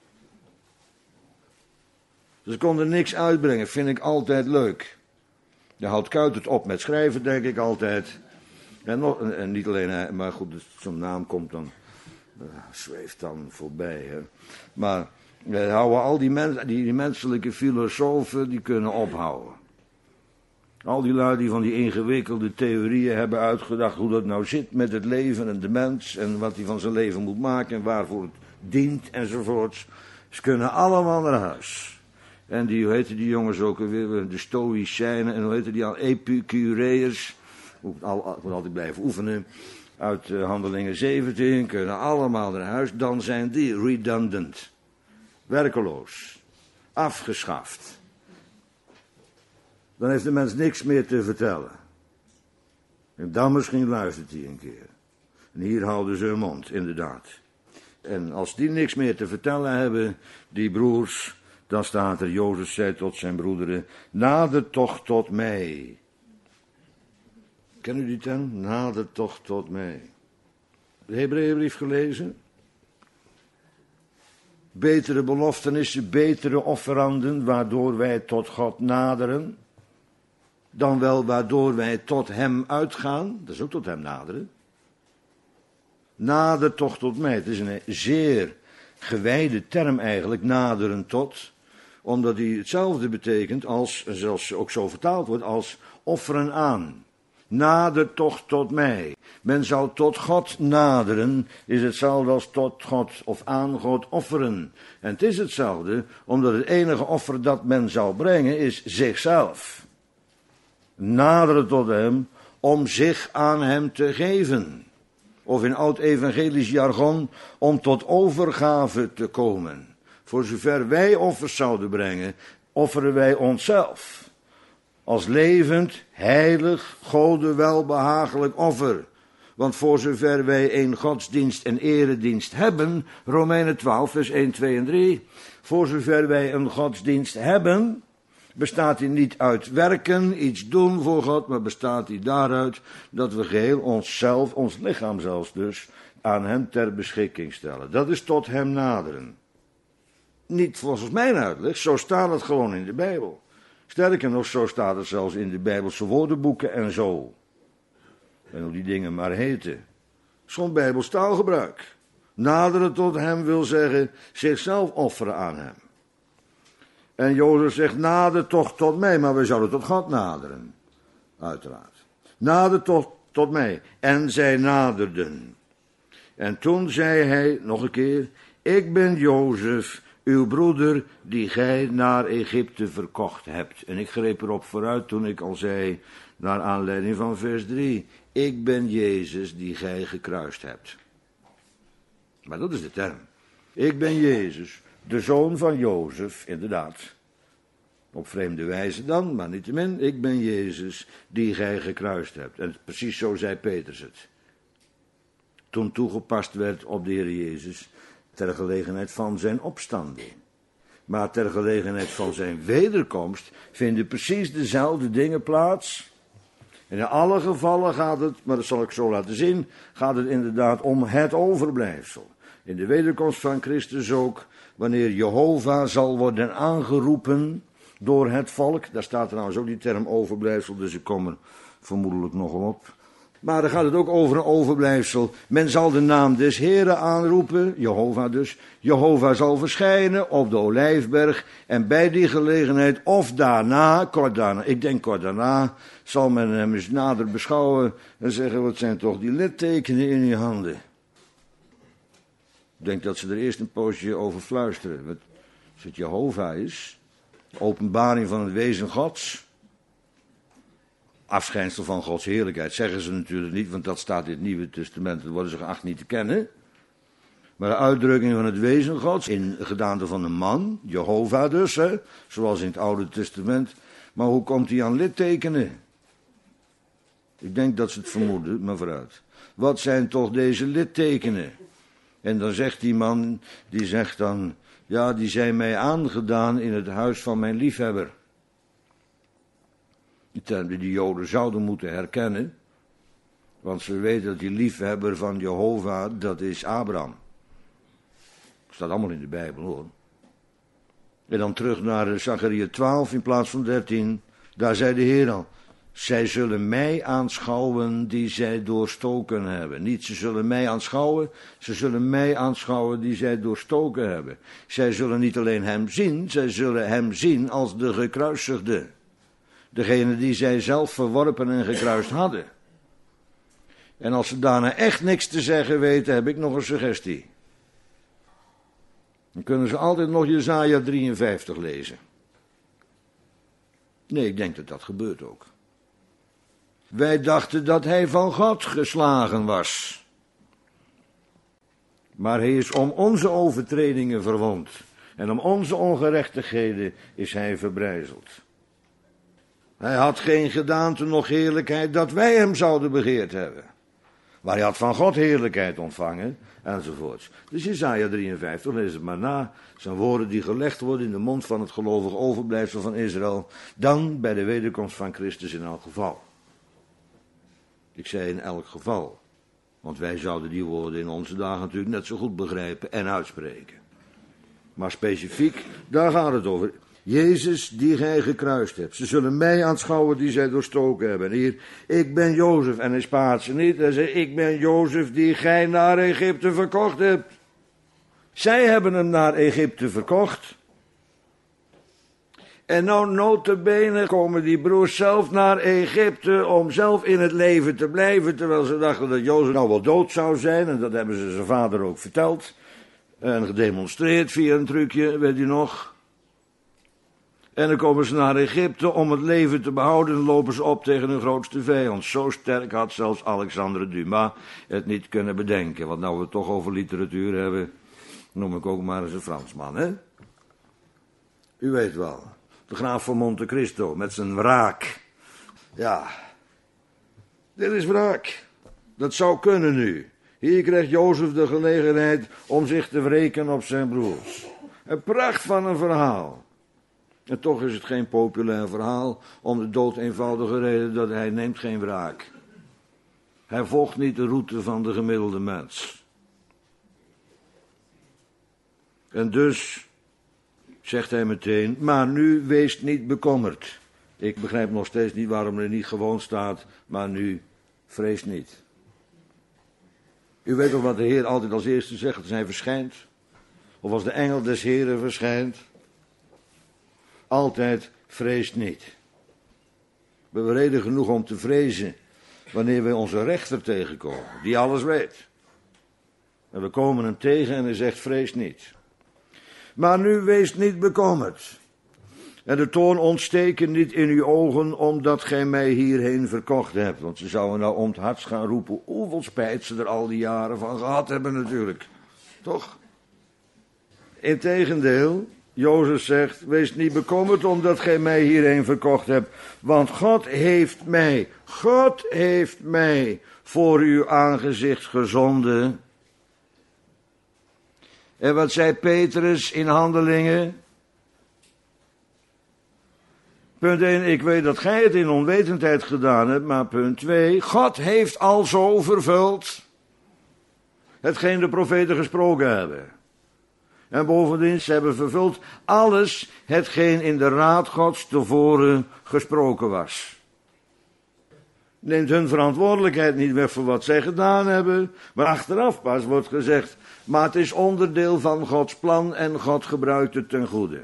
Ze konden niks uitbrengen, vind ik altijd leuk. Je houdt Kuit het op met schrijven, denk ik altijd. En, nog, en, en niet alleen, maar goed, zo'n naam komt dan, uh, zweeft dan voorbij. Hè. Maar uh, houden al die, mens, die, die menselijke filosofen, die kunnen ophouden. Al die lui die van die ingewikkelde theorieën hebben uitgedacht hoe dat nou zit met het leven en de mens en wat hij van zijn leven moet maken en waarvoor het dient enzovoorts. Ze kunnen allemaal naar huis. En die, hoe heette die jongens ook alweer, de Stoïcijnen en hoe heette die al, Epicureërs. Moet al, moet altijd blijven oefenen. Uit uh, Handelingen zeventien kunnen allemaal naar huis. Dan zijn die redundant. Werkeloos. Afgeschaft. Dan heeft de mens niks meer te vertellen. En dan misschien luistert hij een keer. En hier houden ze hun mond, inderdaad. En als die niks meer te vertellen hebben, die broers, dan staat er, Jozef zei tot zijn broederen, nader toch tot mij. Kennen u die term? Nader toch tot mij. De Hebreeënbrief gelezen? Betere beloftenissen, betere offeranden, waardoor wij tot God naderen. Dan wel waardoor wij tot hem uitgaan. Dat is ook tot hem naderen. Nader toch tot mij. Het is een zeer gewijde term eigenlijk, naderen tot. Omdat die hetzelfde betekent als, en zelfs ook zo vertaald wordt, als offeren aan. Nader toch tot mij. Men zou tot God naderen, is hetzelfde als tot God of aan God offeren. En het is hetzelfde, omdat het enige offer dat men zou brengen is zichzelf. naderen tot hem om zich aan hem te geven. Of in oud-evangelisch jargon, om tot overgave te komen. Voor zover wij offers zouden brengen, offeren wij onszelf. Als levend, heilig, Gode welbehagelijk offer. Want voor zover wij een godsdienst en eredienst hebben, Romeinen twaalf, vers één, twee en drie. Voor zover wij een godsdienst hebben, bestaat die niet uit werken, iets doen voor God, maar bestaat die daaruit dat we geheel onszelf, ons lichaam zelfs dus, aan hem ter beschikking stellen. Dat is tot hem naderen. Niet volgens mijn uitleg, zo staat het gewoon in de Bijbel. Sterker nog, zo staat het zelfs in de Bijbelse woordenboeken en zo. En hoe die dingen maar heten. Zo'n Bijbels taalgebruik. Naderen tot hem wil zeggen zichzelf offeren aan hem. En Jozef zegt, nader toch tot mij, maar we zouden tot God naderen. Uiteraard. Nader toch tot mij. En zij naderden. En toen zei hij, nog een keer, ik ben Jozef, uw broeder, die gij naar Egypte verkocht hebt. En ik greep erop vooruit toen ik al zei, naar aanleiding van vers drie, ik ben Jezus die gij gekruist hebt. Maar dat is de term. Ik ben Jezus, de zoon van Jozef, inderdaad. Op vreemde wijze dan, maar niettemin, ik ben Jezus die gij gekruist hebt. En precies zo zei Petrus het. Toen toegepast werd op de Heer Jezus, ter gelegenheid van zijn opstanding. Maar ter gelegenheid van zijn wederkomst vinden precies dezelfde dingen plaats. En in alle gevallen gaat het, maar dat zal ik zo laten zien, gaat het inderdaad om het overblijfsel. In de wederkomst van Christus ook, wanneer Jehovah zal worden aangeroepen door het volk. Daar staat trouwens ook die term overblijfsel, dus ik kom er vermoedelijk nogal op. Maar dan gaat het ook over een overblijfsel. Men zal de naam des Heren aanroepen, Jehovah dus. Jehovah zal verschijnen op de Olijfberg. En bij die gelegenheid, of daarna, kort daarna, ik denk kort daarna, zal men hem eens nader beschouwen en zeggen, wat zijn toch die littekenen in je handen? Ik denk dat ze er eerst een poosje over fluisteren. Wat, als het Jehovah is, de openbaring van het wezen Gods, afschijnsel van Gods heerlijkheid, zeggen ze natuurlijk niet, want dat staat in het Nieuwe Testament, dat worden ze geacht niet te kennen. Maar de uitdrukking van het wezen Gods, in de gedaante van een man, Jehovah dus, hè, zoals in het Oude Testament. Maar hoe komt hij aan littekenen? Ik denk dat ze het vermoeden, maar vooruit. Wat zijn toch deze littekenen? En dan zegt die man, die zegt dan, ja, die zijn mij aangedaan in het huis van mijn liefhebber. Die term die de Joden zouden moeten herkennen, want ze weten dat die liefhebber van Jehovah, dat is Abraham. Dat staat allemaal in de Bijbel, hoor. En dan terug naar Zacharia twaalf in plaats van dertien, daar zei de Heer al, zij zullen mij aanschouwen die zij doorstoken hebben. Niet ze zullen mij aanschouwen, ze zullen mij aanschouwen die zij doorstoken hebben. Zij zullen niet alleen hem zien, zij zullen hem zien als de gekruisigde. Degene die zij zelf verworpen en gekruist hadden. En als ze daarna echt niks te zeggen weten, heb ik nog een suggestie. Dan kunnen ze altijd nog Jesaja drieënvijftig lezen. Nee, ik denk dat dat gebeurt ook. Wij dachten dat hij van God geslagen was. Maar hij is om onze overtredingen verwond. En om onze ongerechtigheden is hij verbrijzeld. Hij had geen gedaante noch heerlijkheid dat wij hem zouden begeerd hebben. Maar hij had van God heerlijkheid ontvangen, enzovoorts. Dus Jesaja drieënvijftig, lees het maar na. Zijn woorden die gelegd worden in de mond van het gelovig overblijfsel van Israël. Dan bij de wederkomst van Christus in elk geval. Ik zei in elk geval. Want wij zouden die woorden in onze dagen natuurlijk net zo goed begrijpen en uitspreken. Maar specifiek, daar gaat het over. Jezus die gij gekruist hebt. Ze zullen mij aanschouwen die zij doorstoken hebben. En hier, ik ben Jozef. En hij spaart ze niet. Hij zegt, ik ben Jozef die gij naar Egypte verkocht hebt. Zij hebben hem naar Egypte verkocht. En nou nota bene komen die broers zelf naar Egypte om zelf in het leven te blijven. Terwijl ze dachten dat Jozef nou wel dood zou zijn. En dat hebben ze zijn vader ook verteld. En gedemonstreerd via een trucje, weet u nog. En dan komen ze naar Egypte om het leven te behouden en lopen ze op tegen hun grootste vijand. Zo sterk had zelfs Alexandre Dumas het niet kunnen bedenken. Want nou we het toch over literatuur hebben, noem ik ook maar eens een Fransman, hè? U weet wel, de graaf van Monte Cristo met zijn wraak. Ja, dit is wraak. Dat zou kunnen nu. Hier krijgt Jozef de gelegenheid om zich te wreken op zijn broers. Een pracht van een verhaal. En toch is het geen populair verhaal, om de dood eenvoudige reden dat hij neemt geen wraak. Hij volgt niet de route van de gemiddelde mens. En dus zegt hij meteen, maar nu wees niet bekommerd. Ik begrijp nog steeds niet waarom er niet gewoon staat, maar nu vrees niet. U weet toch wat de Heer altijd als eerste zegt als hij verschijnt? Of als de engel des Heren verschijnt? Altijd vrees niet. We hebben reden genoeg om te vrezen wanneer we onze rechter tegenkomen, die alles weet. En we komen hem tegen en hij zegt vrees niet. Maar nu wees niet bekommerd. En de toorn ontsteken niet in uw ogen, omdat gij mij hierheen verkocht hebt. Want ze zouden nou om het hart gaan roepen, hoeveel spijt ze er al die jaren van gehad hebben natuurlijk. Toch? Integendeel, Jozef zegt, wees niet bekommerd omdat gij mij hierheen verkocht hebt. Want God heeft mij, God heeft mij voor uw aangezicht gezonden. En wat zei Petrus in Handelingen? Punt één, ik weet dat gij het in onwetendheid gedaan hebt, maar punt twee, God heeft al zo vervuld hetgeen de profeten gesproken hebben. En bovendien, ze hebben vervuld alles hetgeen in de raad Gods tevoren gesproken was. Neemt hun verantwoordelijkheid niet weg voor wat zij gedaan hebben, maar achteraf pas wordt gezegd, maar het is onderdeel van Gods plan en God gebruikt het ten goede.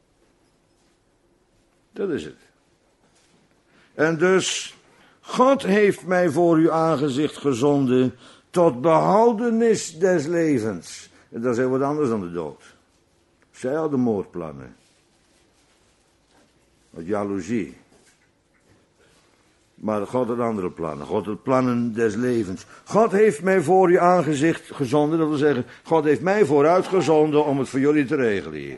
Dat is het. En dus, God heeft mij voor uw aangezicht gezonden tot behoudenis des levens. En dat is heel wat anders dan de dood. Zij hadden moordplannen. Met jaloezie. Maar God had andere plannen. God had plannen des levens. God heeft mij voor uw aangezicht gezonden. Dat wil zeggen, God heeft mij vooruitgezonden om het voor jullie te regelen hier.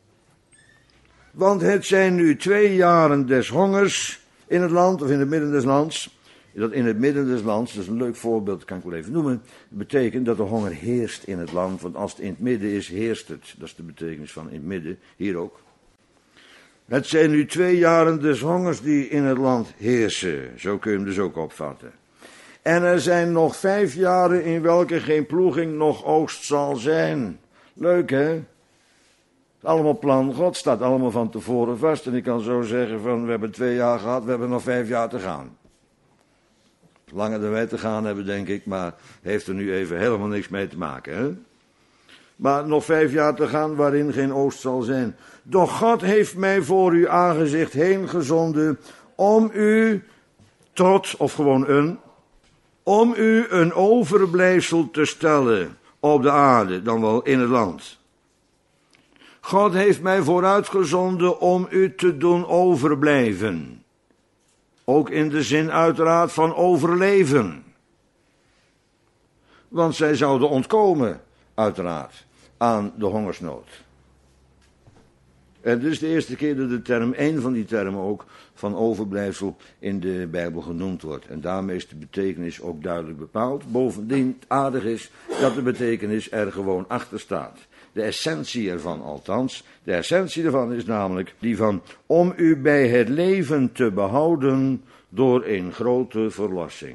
Want het zijn nu twee jaren des hongers in het land, of in het midden des lands. Dat in het midden des lands, dat is een leuk voorbeeld, dat kan ik wel even noemen. Dat betekent dat de honger heerst in het land, want als het in het midden is, heerst het. Dat is de betekenis van in het midden, hier ook. Het zijn nu twee jaren des hongers die in het land heersen. Zo kun je hem dus ook opvatten. En er zijn nog vijf jaren in welke geen ploeging nog oogst zal zijn. Leuk, hè? Allemaal plan God, staat allemaal van tevoren vast. En ik kan zo zeggen van, we hebben twee jaar gehad, we hebben nog vijf jaar te gaan. Langer dan wij te gaan hebben, denk ik, maar heeft er nu even helemaal niks mee te maken, hè? Maar nog vijf jaar te gaan waarin geen oost zal zijn. Doch God heeft mij voor uw aangezicht heen gezonden om u tot, of gewoon een, om u een overblijfsel te stellen op de aarde, dan wel in het land. God heeft mij vooruitgezonden om u te doen overblijven. Ook in de zin uiteraard van overleven. Want zij zouden ontkomen, uiteraard, aan de hongersnood. En dit is de eerste keer dat de term, één van die termen ook, van overblijfsel in de Bijbel genoemd wordt. En daarmee is de betekenis ook duidelijk bepaald. Bovendien, het aardig is dat de betekenis er gewoon achter staat. De essentie ervan althans, de essentie ervan is namelijk die van om u bij het leven te behouden door een grote verlossing.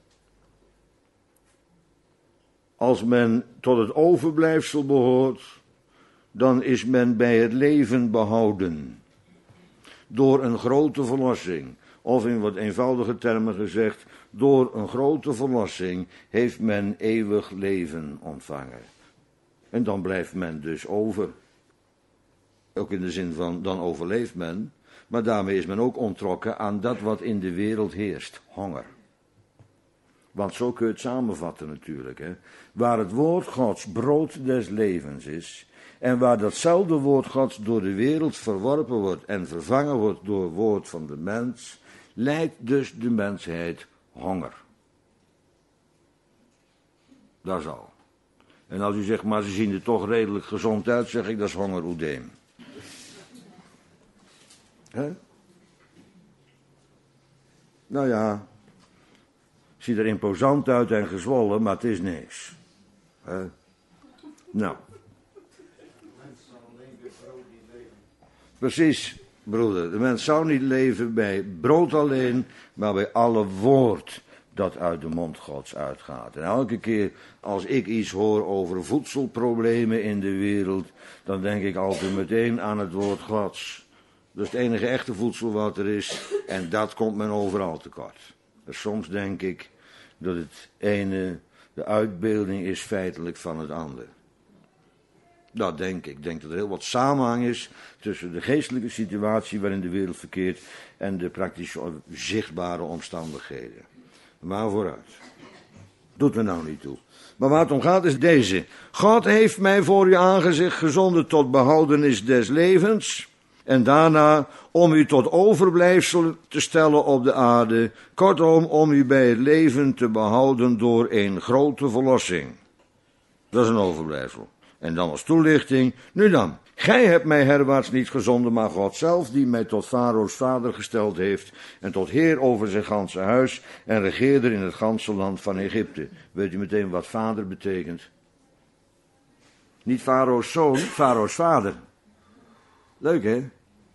Als men tot het overblijfsel behoort, dan is men bij het leven behouden. Door een grote verlossing, of in wat eenvoudige termen gezegd, door een grote verlossing heeft men eeuwig leven ontvangen. En dan blijft men dus over. Ook in de zin van, dan overleeft men. Maar daarmee is men ook onttrokken aan dat wat in de wereld heerst. Honger. Want zo kun je het samenvatten natuurlijk. Hè. Waar het woord Gods brood des levens is, En waar datzelfde woord Gods door de wereld verworpen wordt en vervangen wordt door het woord van de mens, lijdt dus de mensheid honger. Dat is al. En als u zegt, maar ze zien er toch redelijk gezond uit, zeg ik, dat is hongeroedeem. Hè? Nou ja, ziet er imposant uit en gezwollen, maar het is niks. Hè? Nou. Precies, broeder. De mens zou niet leven bij brood alleen, maar bij alle woord dat uit de mond Gods uitgaat. En elke keer als ik iets hoor over voedselproblemen in de wereld, dan denk ik altijd meteen aan het woord Gods. Dat is het enige echte voedsel wat er is, en dat komt men overal tekort. Dus soms denk ik dat het ene de uitbeelding is feitelijk van het andere. Dat denk ik. Ik denk dat er heel wat samenhang is tussen de geestelijke situatie waarin de wereld verkeert en de praktisch zichtbare omstandigheden. Maar vooruit. Doet er nou niet toe. Maar waar het om gaat is deze. God heeft mij voor uw aangezicht gezonden tot behoudenis des levens. En daarna om u tot overblijfsel te stellen op de aarde. Kortom, om u bij het leven te behouden door een grote verlossing. Dat is een overblijfsel. En dan als toelichting. Nu dan. Gij hebt mij herwaarts niet gezonden, maar God zelf, die mij tot Farao's vader gesteld heeft, en tot heer over zijn ganse huis, en regeerder in het ganse land van Egypte. Weet u meteen wat vader betekent? Niet Farao's zoon, Farao's vader. Leuk, hè?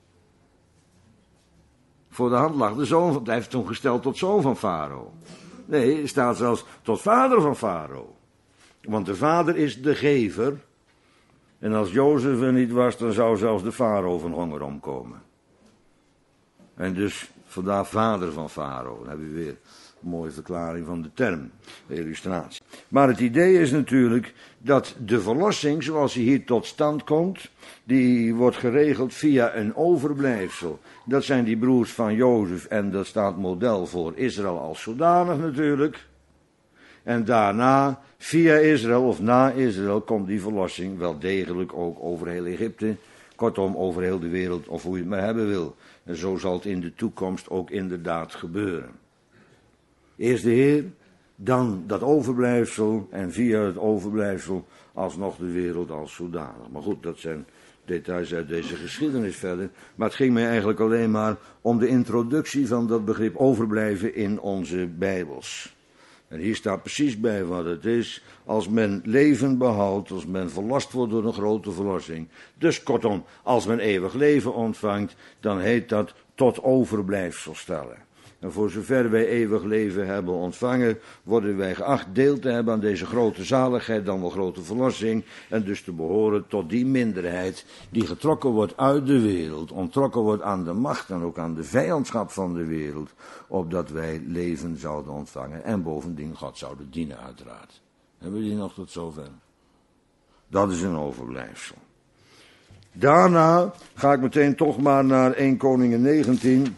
Voor de hand lag de zoon, want hij heeft toen gesteld tot zoon van Farao. Nee, er staat zelfs tot vader van Farao. Want de vader is de gever. En als Jozef er niet was, dan zou zelfs de farao van honger omkomen. En dus vandaar vader van Farao. Dan heb je weer een mooie verklaring van de term, de illustratie. Maar het idee is natuurlijk dat de verlossing, zoals die hier tot stand komt, die wordt geregeld via een overblijfsel. Dat zijn die broers van Jozef en dat staat model voor Israël als zodanig natuurlijk. En daarna, via Israël of na Israël, komt die verlossing wel degelijk ook over heel Egypte. Kortom, over heel de wereld, of hoe je het maar hebben wil. En zo zal het in de toekomst ook inderdaad gebeuren. Eerst de Heer, dan dat overblijfsel en via het overblijfsel alsnog de wereld als zodanig. Maar goed, dat zijn details uit deze geschiedenis verder. Maar het ging mij eigenlijk alleen maar om de introductie van dat begrip overblijven in onze Bijbels. En hier staat precies bij wat het is, als men leven behoudt, als men verlost wordt door een grote verlossing. Dus kortom, als men eeuwig leven ontvangt, dan heet dat tot overblijfsel stellen. En voor zover wij eeuwig leven hebben ontvangen, worden wij geacht deel te hebben aan deze grote zaligheid, dan wel grote verlossing, en dus te behoren tot die minderheid die getrokken wordt uit de wereld, onttrokken wordt aan de macht en ook aan de vijandschap van de wereld, opdat wij leven zouden ontvangen en bovendien God zouden dienen uiteraard. Hebben we die nog tot zover? Dat is een overblijfsel. Daarna ga ik meteen toch maar naar Eerste Koningen negentien.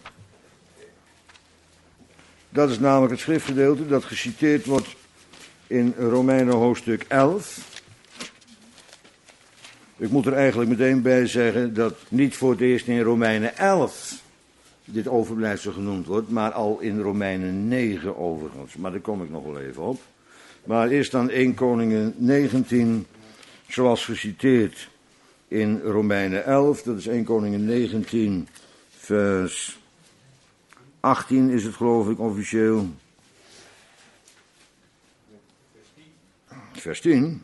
Dat is namelijk het schriftgedeelte dat geciteerd wordt in Romeinen hoofdstuk elf. Ik moet er eigenlijk meteen bij zeggen dat niet voor het eerst in Romeinen elf dit overblijfsel genoemd wordt, maar al in Romeinen negen overigens. Maar daar kom ik nog wel even op. Maar eerst dan Eerste Koningen negentien, zoals geciteerd in Romeinen elf. Dat is Eerste Koningen negentien, vers achttien is het geloof ik officieel. Vers tien.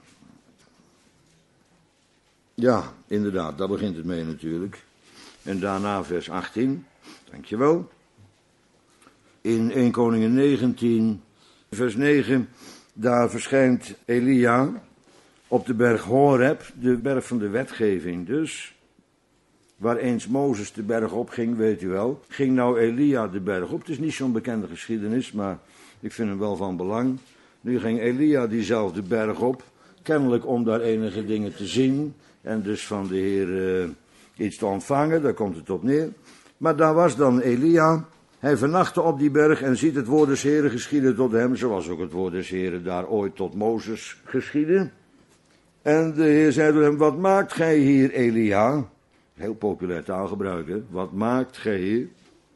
Ja, inderdaad, daar begint het mee natuurlijk. En daarna vers achttien. Dankjewel. In Eerste Koningen negentien, vers negen, daar verschijnt Elia op de berg Horeb, de berg van de wetgeving dus. Waar eens Mozes de berg op ging, weet u wel, ging nou Elia de berg op. Het is niet zo'n bekende geschiedenis, maar ik vind hem wel van belang. Nu ging Elia diezelfde berg op, kennelijk om daar enige dingen te zien en dus van de Heer uh, iets te ontvangen, daar komt het op neer. Maar daar was dan Elia, hij vernachtte op die berg en ziet het woord des Heren geschieden tot hem, zoals ook het woord des Heren daar ooit tot Mozes geschiedde. En de Heer zei tot hem, wat maakt gij hier, Elia? Heel populair taalgebruik, hè? Wat maakt gij hier?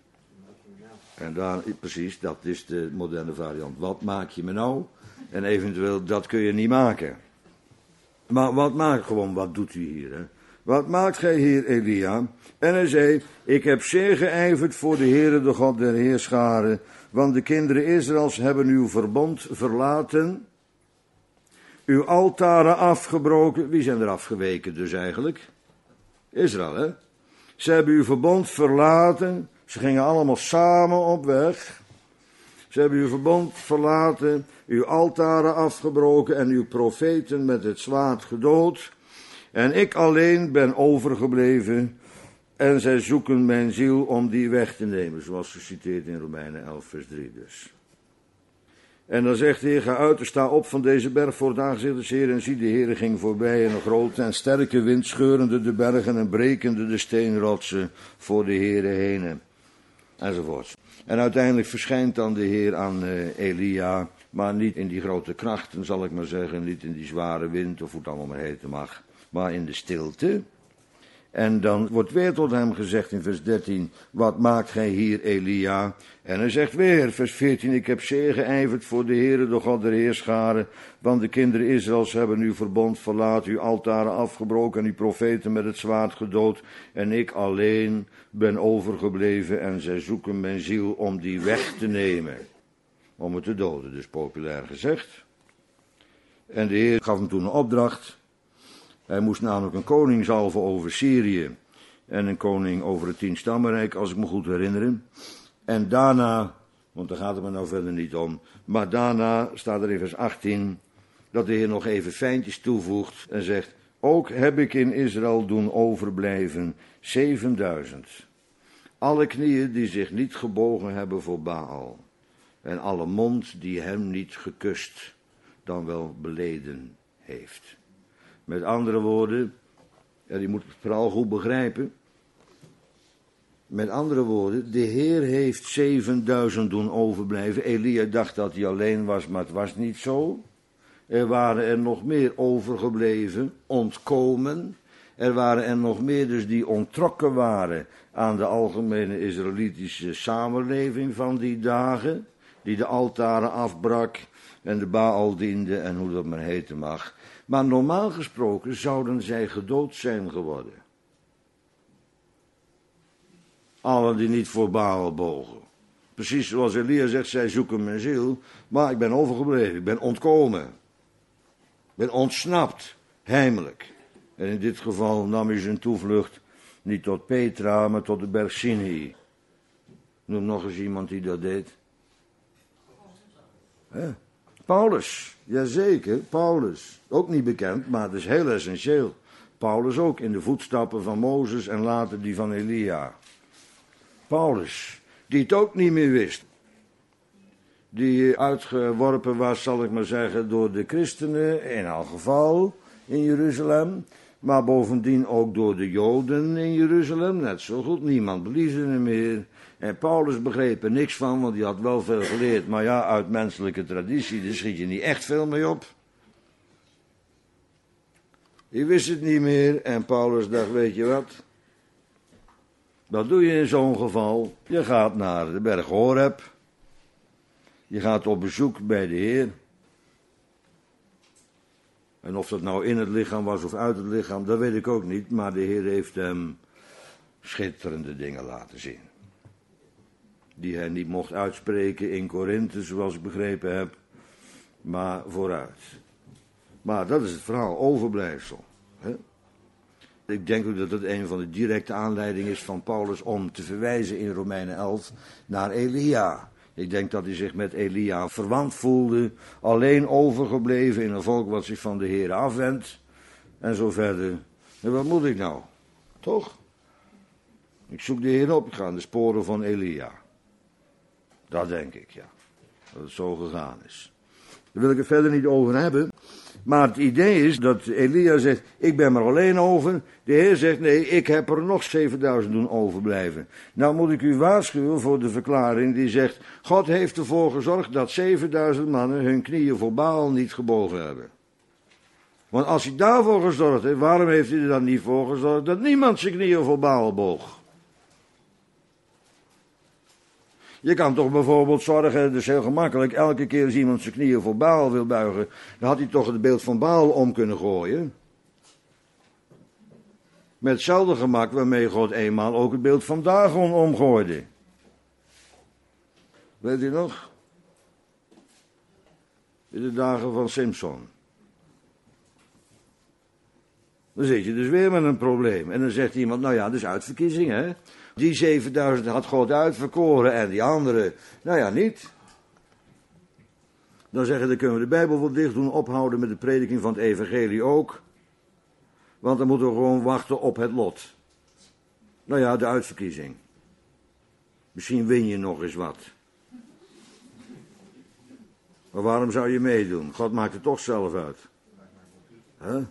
En daar, precies, dat is de moderne variant. Wat maak je me nou? En eventueel, dat kun je niet maken. Maar wat maakt gewoon, wat doet u hier, hè? Wat maakt gij hier, Elia? En hij zei, ik heb zeer geijverd voor de Heere, de God der Heerscharen, want de kinderen Israëls hebben uw verbond verlaten, uw altaren afgebroken. Wie zijn er afgeweken dus eigenlijk? Israël, hè? Ze hebben uw verbond verlaten, ze gingen allemaal samen op weg. Ze hebben uw verbond verlaten, uw altaren afgebroken en uw profeten met het zwaard gedood. En ik alleen ben overgebleven en zij zoeken mijn ziel om die weg te nemen, zoals geciteerd in Romeinen elf vers drie dus. En dan zegt de Heer, ga uit en sta op van deze berg voor het aangezicht des Heeren. En zie, de Heer ging voorbij en een grote en sterke wind scheurende de bergen en brekende de steenrotsen voor de Heere heen. Enzovoort. En uiteindelijk verschijnt dan de Heer aan uh, Elia, maar niet in die grote krachten, zal ik maar zeggen, niet in die zware wind, of hoe het allemaal maar heten mag, maar in de stilte. En dan wordt weer tot hem gezegd in vers dertien, wat maakt gij hier, Elia? En hij zegt weer, vers veertien, ik heb zeer geijverd voor de Heere, de God der Heerscharen, want de kinderen Israëls hebben uw verbond verlaten, uw altaren afgebroken en uw profeten met het zwaard gedood. En ik alleen ben overgebleven en zij zoeken mijn ziel om die weg te nemen. Om het te doden, dus populair gezegd. En de Heer gaf hem toen een opdracht. Hij moest namelijk een koning zalven over Syrië en een koning over het tienstammenrijk, als ik me goed herinner. En daarna, want daar gaat het me nou verder niet om, maar daarna staat er in vers achttien dat de Heer nog even fijntjes toevoegt en zegt, ook heb ik in Israël doen overblijven zevenduizend. Alle knieën die zich niet gebogen hebben voor Baal en alle mond die hem niet gekust, dan wel beleden heeft. Met andere woorden, en je moet het vooral goed begrijpen. Met andere woorden, de Heer heeft zevenduizend doen overblijven. Elia dacht dat hij alleen was, maar het was niet zo. Er waren er nog meer overgebleven, ontkomen. Er waren er nog meer dus die onttrokken waren aan de algemene Israëlitische samenleving van die dagen. Die de altaren afbrak en de Baal diende en hoe dat maar heten mag. Maar normaal gesproken zouden zij gedood zijn geworden. Allen die niet voor Baal bogen. Precies zoals Elia zegt, zij zoeken mijn ziel. Maar ik ben overgebleven, ik ben ontkomen. Ik ben ontsnapt, heimelijk. En in dit geval nam hij zijn toevlucht niet tot Petra, maar tot de berg Sinai. Noem nog eens iemand die dat deed. Hè? Paulus, jazeker, Paulus. Ook niet bekend, maar het is heel essentieel. Paulus ook in de voetstappen van Mozes en later die van Elia. Paulus, die het ook niet meer wist. Die uitgeworpen was, zal ik maar zeggen, door de christenen, in elk geval in Jeruzalem. Maar bovendien ook door de Joden in Jeruzalem, net zo goed. Niemand beliefde hem meer. En Paulus begreep er niks van, want hij had wel veel geleerd. Maar ja, uit menselijke traditie, daar schiet je niet echt veel mee op. Hij wist het niet meer en Paulus dacht, weet je wat? Wat doe je in zo'n geval? Je gaat naar de berg Horeb. Je gaat op bezoek bij de Heer. En of dat nou in het lichaam was of uit het lichaam, dat weet ik ook niet. Maar de Heer heeft hem schitterende dingen laten zien. Die hij niet mocht uitspreken in Korinthe, zoals ik begrepen heb. Maar vooruit. Maar dat is het verhaal, overblijfsel. Hè? Ik denk ook dat het een van de directe aanleidingen is van Paulus om te verwijzen in Romeinen elf naar Elia. Ik denk dat hij zich met Elia verwant voelde, alleen overgebleven in een volk wat zich van de Heer afwendt. En zo verder. En wat moet ik nou? Toch? Ik zoek de Heer op, ik ga aan de sporen van Elia. Dat denk ik, ja. Dat het zo gegaan is. Daar wil ik het verder niet over hebben. Maar het idee is dat Elia zegt, ik ben er alleen over. De Heer zegt, nee, ik heb er nog zevenduizend doen overblijven. Nou moet ik u waarschuwen voor de verklaring die zegt, God heeft ervoor gezorgd dat zevenduizend mannen hun knieën voor Baal niet gebogen hebben. Want als hij daarvoor gezorgd heeft, waarom heeft hij er dan niet voor gezorgd dat niemand zijn knieën voor Baal boog? Je kan toch bijvoorbeeld zorgen, dus heel gemakkelijk, elke keer als iemand zijn knieën voor Baal wil buigen, dan had hij toch het beeld van Baal om kunnen gooien. Met hetzelfde gemak waarmee God eenmaal ook het beeld van Dagon omgooide. Weet u nog? In de dagen van Simson. Dan zit je dus weer met een probleem. En dan zegt iemand, nou ja, dat is uitverkiezing, hè. Die zevenduizend had God uitverkoren en die andere, nou ja, niet. Dan zeggen, dan kunnen we de Bijbel wel dicht doen, ophouden met de prediking van het evangelie ook. Want dan moeten we gewoon wachten op het lot. Nou ja, de uitverkiezing. Misschien win je nog eens wat. Maar waarom zou je meedoen? God maakt het toch zelf uit. Huh?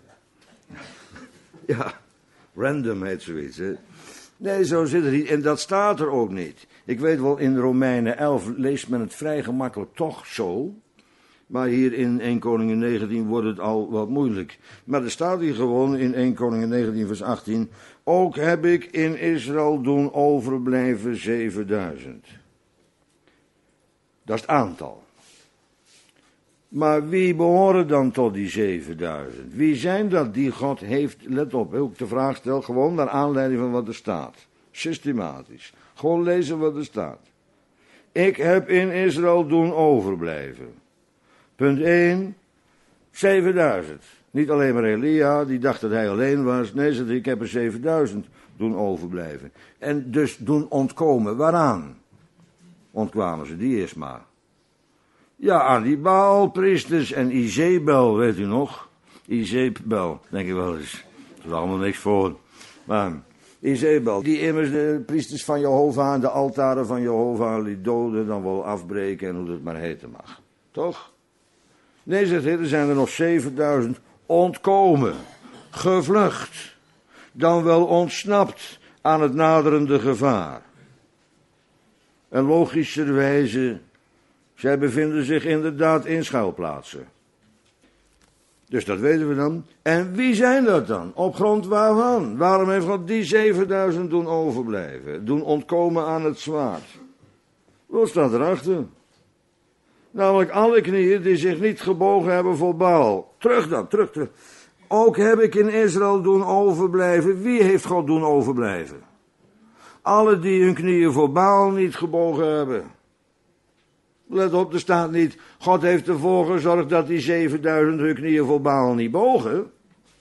Ja, random heet zoiets, hè. Nee, zo zit het niet. En dat staat er ook niet. Ik weet wel, in Romeinen elf leest men het vrij gemakkelijk toch zo. Maar hier in Eerste Koningen negentien wordt het al wat moeilijk. Maar er staat hier gewoon in Eerste Koningen negentien vers achttien. Ook heb ik in Israël doen overblijven zevenduizend. Dat is het aantal. Maar wie behoren dan tot die zevenduizend? Wie zijn dat die God heeft, let op, ook de vraag stel, gewoon naar aanleiding van wat er staat. Systematisch. Gewoon lezen wat er staat. Ik heb in Israël doen overblijven. Punt één, zevenduizend. Niet alleen maar Elia, die dacht dat hij alleen was. Nee, zei, ik heb er zevenduizend doen overblijven. En dus doen ontkomen. Waaraan? Ontkwamen ze, die eerst maar. Ja, aan die Baalpriesters en Izebel, weet u nog? Izebel, denk ik wel eens. Er is allemaal niks voor. Maar Izebel, die immers de priesters van Jehovah en de altaren van Jehovah liet doden, dan wel afbreken en hoe het maar heten mag. Toch? Nee, zegt hij, er zijn er nog zevenduizend ontkomen, gevlucht, dan wel ontsnapt aan het naderende gevaar. En logischerwijze, zij bevinden zich inderdaad in schuilplaatsen. Dus dat weten we dan. En wie zijn dat dan? Op grond waarvan? Waarom heeft God die zevenduizend doen overblijven? Doen ontkomen aan het zwaard? Wat staat erachter? Namelijk alle knieën die zich niet gebogen hebben voor Baal. Terug dan, terug, terug. Ook heb ik in Israël doen overblijven. Wie heeft God doen overblijven? Alle die hun knieën voor Baal niet gebogen hebben. Let op, er staat niet, God heeft ervoor gezorgd dat die zevenduizend hun knieën voor Baal niet bogen.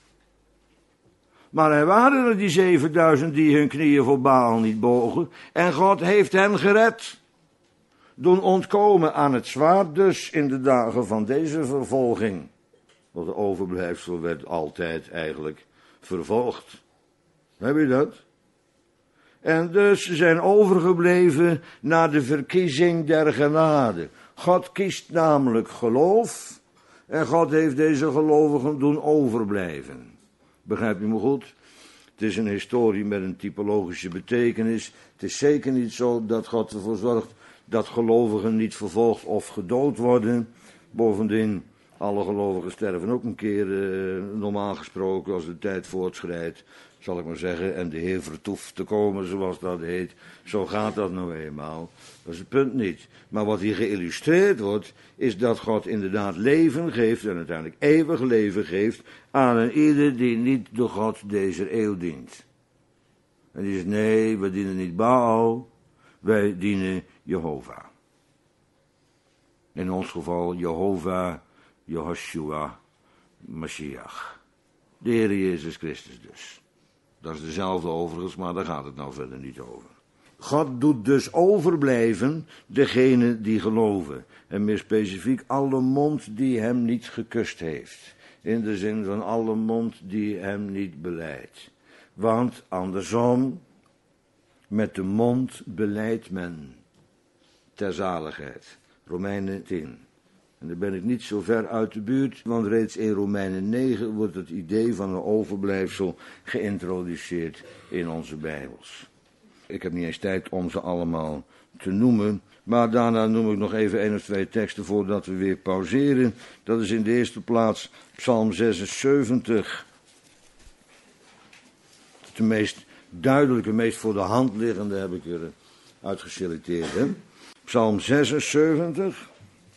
Maar er waren er die zevenduizend die hun knieën voor Baal niet bogen. En God heeft hen gered. Doen ontkomen aan het zwaard dus in de dagen van deze vervolging. Want de overblijfsel werd altijd eigenlijk vervolgd. Heb je dat? En dus zijn overgebleven naar de verkiezing der genade. God kiest namelijk geloof. En God heeft deze gelovigen doen overblijven. Begrijpt u me goed? Het is een historie met een typologische betekenis. Het is zeker niet zo dat God ervoor zorgt dat gelovigen niet vervolgd of gedood worden. Bovendien, alle gelovigen sterven ook een keer, eh, normaal gesproken, als de tijd voortschrijdt, zal ik maar zeggen, en de Heer vertoeft te komen, zoals dat heet. Zo gaat dat nou eenmaal. Dat is het punt niet. Maar wat hier geïllustreerd wordt, is dat God inderdaad leven geeft, en uiteindelijk eeuwig leven geeft, aan een ieder die niet de God deze eeuw dient. En die zegt, nee, we dienen niet Baal, wij dienen Jehovah. In ons geval Jehovah, Jehoshua, Mashiach. De Heer Jezus Christus dus. Dat is dezelfde overigens, maar daar gaat het nou verder niet over. God doet dus overblijven degene die geloven. En meer specifiek alle mond die hem niet gekust heeft. In de zin van alle mond die hem niet belijdt. Want andersom, met de mond belijdt men ter zaligheid. Romeinen tien. En daar ben ik niet zo ver uit de buurt, want reeds in Romeinen negen wordt het idee van een overblijfsel geïntroduceerd in onze Bijbels. Ik heb niet eens tijd om ze allemaal te noemen. Maar daarna noem ik nog even één of twee teksten voordat we weer pauzeren. Dat is in de eerste plaats Psalm zesenzeventig. De meest duidelijke, meest voor de hand liggende heb ik er uitgeselecteerd. Hè? Psalm zesenzeventig.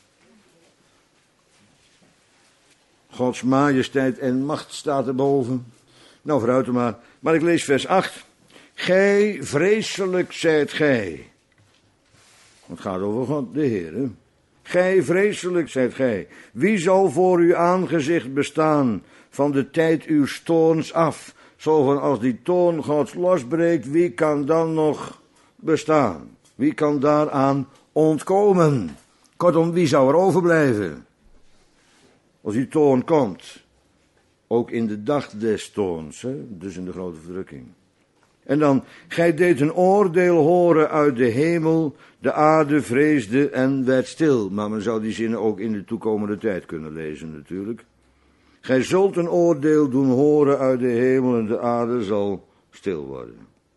Gods majesteit en macht staat erboven. Nou, vooruit er maar. Maar ik lees vers acht. Gij vreselijk zijt gij. Het gaat over God, de Heer. Hè? Gij vreselijk zijt gij. Wie zal voor uw aangezicht bestaan van de tijd uw toorns af? Zo van als die toorn Gods losbreekt, wie kan dan nog bestaan? Wie kan daaraan ontkomen? Kortom, wie zou er overblijven? Als die toorn komt. Ook in de dag des toorns, hè? Dus in de grote verdrukking. En dan, gij deed een oordeel horen uit de hemel, de aarde vreesde en werd stil. Maar men zou die zinnen ook in de toekomende tijd kunnen lezen natuurlijk. Gij zult een oordeel doen horen uit de hemel en de aarde zal stil worden.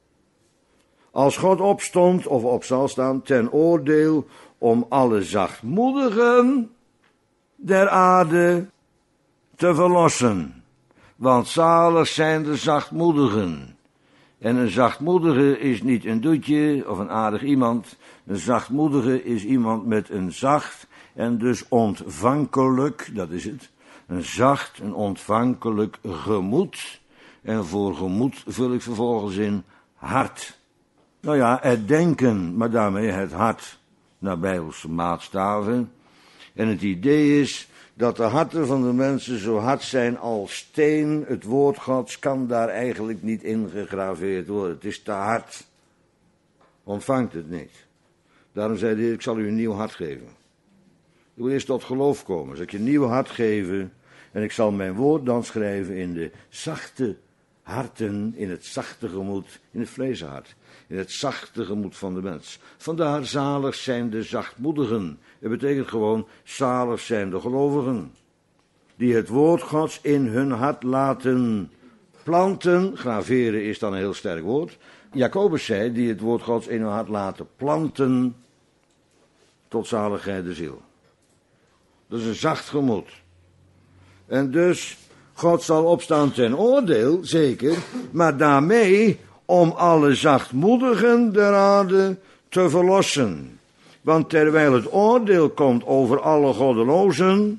Als God opstond of op zal staan ten oordeel om alle zachtmoedigen der aarde te verlossen. Want zalig zijn de zachtmoedigen. En een zachtmoedige is niet een doetje of een aardig iemand. Een zachtmoedige is iemand met een zacht en dus ontvankelijk, dat is het. Een zacht, een ontvankelijk gemoed. En voor gemoed vul ik vervolgens in hart. Nou ja, het denken, maar daarmee het hart naar Bijbelse maatstaven. En het idee is dat de harten van de mensen zo hard zijn als steen. Het woord Gods kan daar eigenlijk niet in gegraveerd worden. Het is te hard. Ontvangt het niet. Daarom zei de Heer, ik zal u een nieuw hart geven. Ik wil eerst tot geloof komen. Zal ik je een nieuw hart geven. En ik zal mijn woord dan schrijven in de zachte harten, in het zachte gemoed, in het vleeshart. In het zachte gemoed van de mens. Vandaar zalig zijn de zachtmoedigen. Het betekent gewoon zalig zijn de gelovigen. Die het woord Gods in hun hart laten planten. Graveren is dan een heel sterk woord. Jacobus zei, die het woord Gods in hun hart laten planten. Tot zaligheid de ziel. Dat is een zacht gemoed. En dus, God zal opstaan ten oordeel, zeker. Maar daarmee om alle zachtmoedigen der aarde te verlossen. Want terwijl het oordeel komt over alle goddelozen,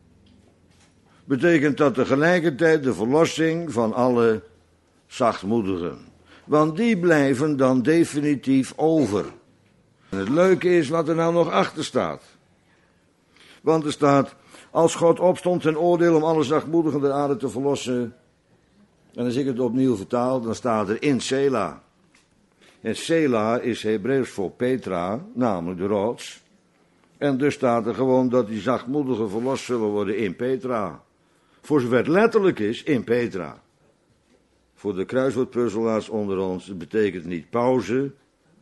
betekent dat tegelijkertijd de verlossing van alle zachtmoedigen. Want die blijven dan definitief over. En het leuke is wat er nou nog achter staat. Want er staat, als God opstond ten oordeel om alle zachtmoedigen der aarde te verlossen. En als ik het opnieuw vertaal, dan staat er in Sela. En Sela is Hebreeuws voor Petra, namelijk de rots. En dus staat er gewoon dat die zachtmoedigen verlost zullen worden in Petra. Voor zover het letterlijk is, in Petra. Voor de kruiswoordpuzzelaars onder ons, het betekent niet pauze.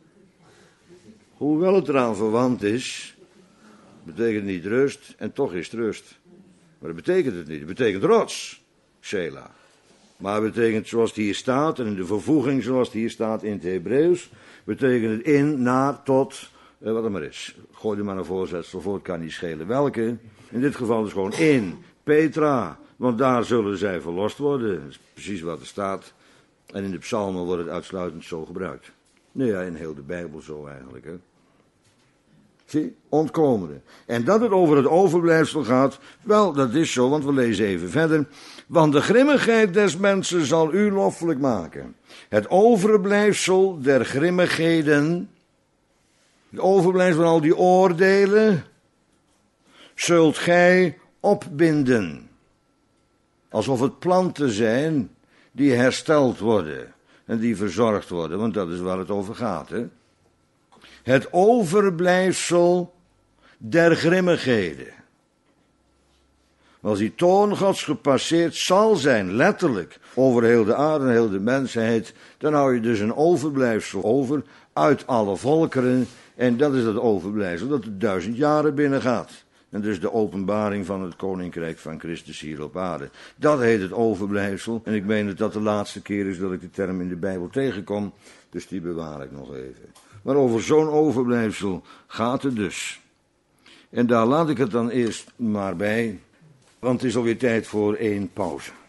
Hoewel het eraan verwant is, betekent niet rust, en toch is het rust. Maar dat betekent het niet, het betekent rots, Sela. Maar het betekent zoals het hier staat, en in de vervoeging zoals het hier staat in het Hebreeuws, betekent het in, naar, tot, eh, wat er maar is. Gooi er maar een voorzetsel voor, het kan niet schelen welke. In dit geval is gewoon in Petra, want daar zullen zij verlost worden. Dat is precies wat er staat. En in de psalmen wordt het uitsluitend zo gebruikt. Nou ja, in heel de Bijbel zo eigenlijk, hè. Zie, ontkomende. En dat het over het overblijfsel gaat, wel, dat is zo, want we lezen even verder. Want de grimmigheid des mensen zal u loffelijk maken. Het overblijfsel der grimmigheden, het overblijfsel van al die oordelen, zult gij opbinden. Alsof het planten zijn die hersteld worden en die verzorgd worden, want dat is waar het over gaat, hè. Het overblijfsel der grimmigheden. Als die toorn Gods gepasseerd zal zijn, letterlijk, over heel de aarde en heel de mensheid, dan hou je dus een overblijfsel over uit alle volkeren. En dat is dat overblijfsel dat de duizend jaren binnengaat. En dus de openbaring van het koninkrijk van Christus hier op aarde. Dat heet het overblijfsel. En ik meen dat dat de laatste keer is dat ik de term in de Bijbel tegenkom. Dus die bewaar ik nog even. Maar over zo'n overblijfsel gaat het dus. En daar laat ik het dan eerst maar bij. Want het is alweer tijd voor één pauze.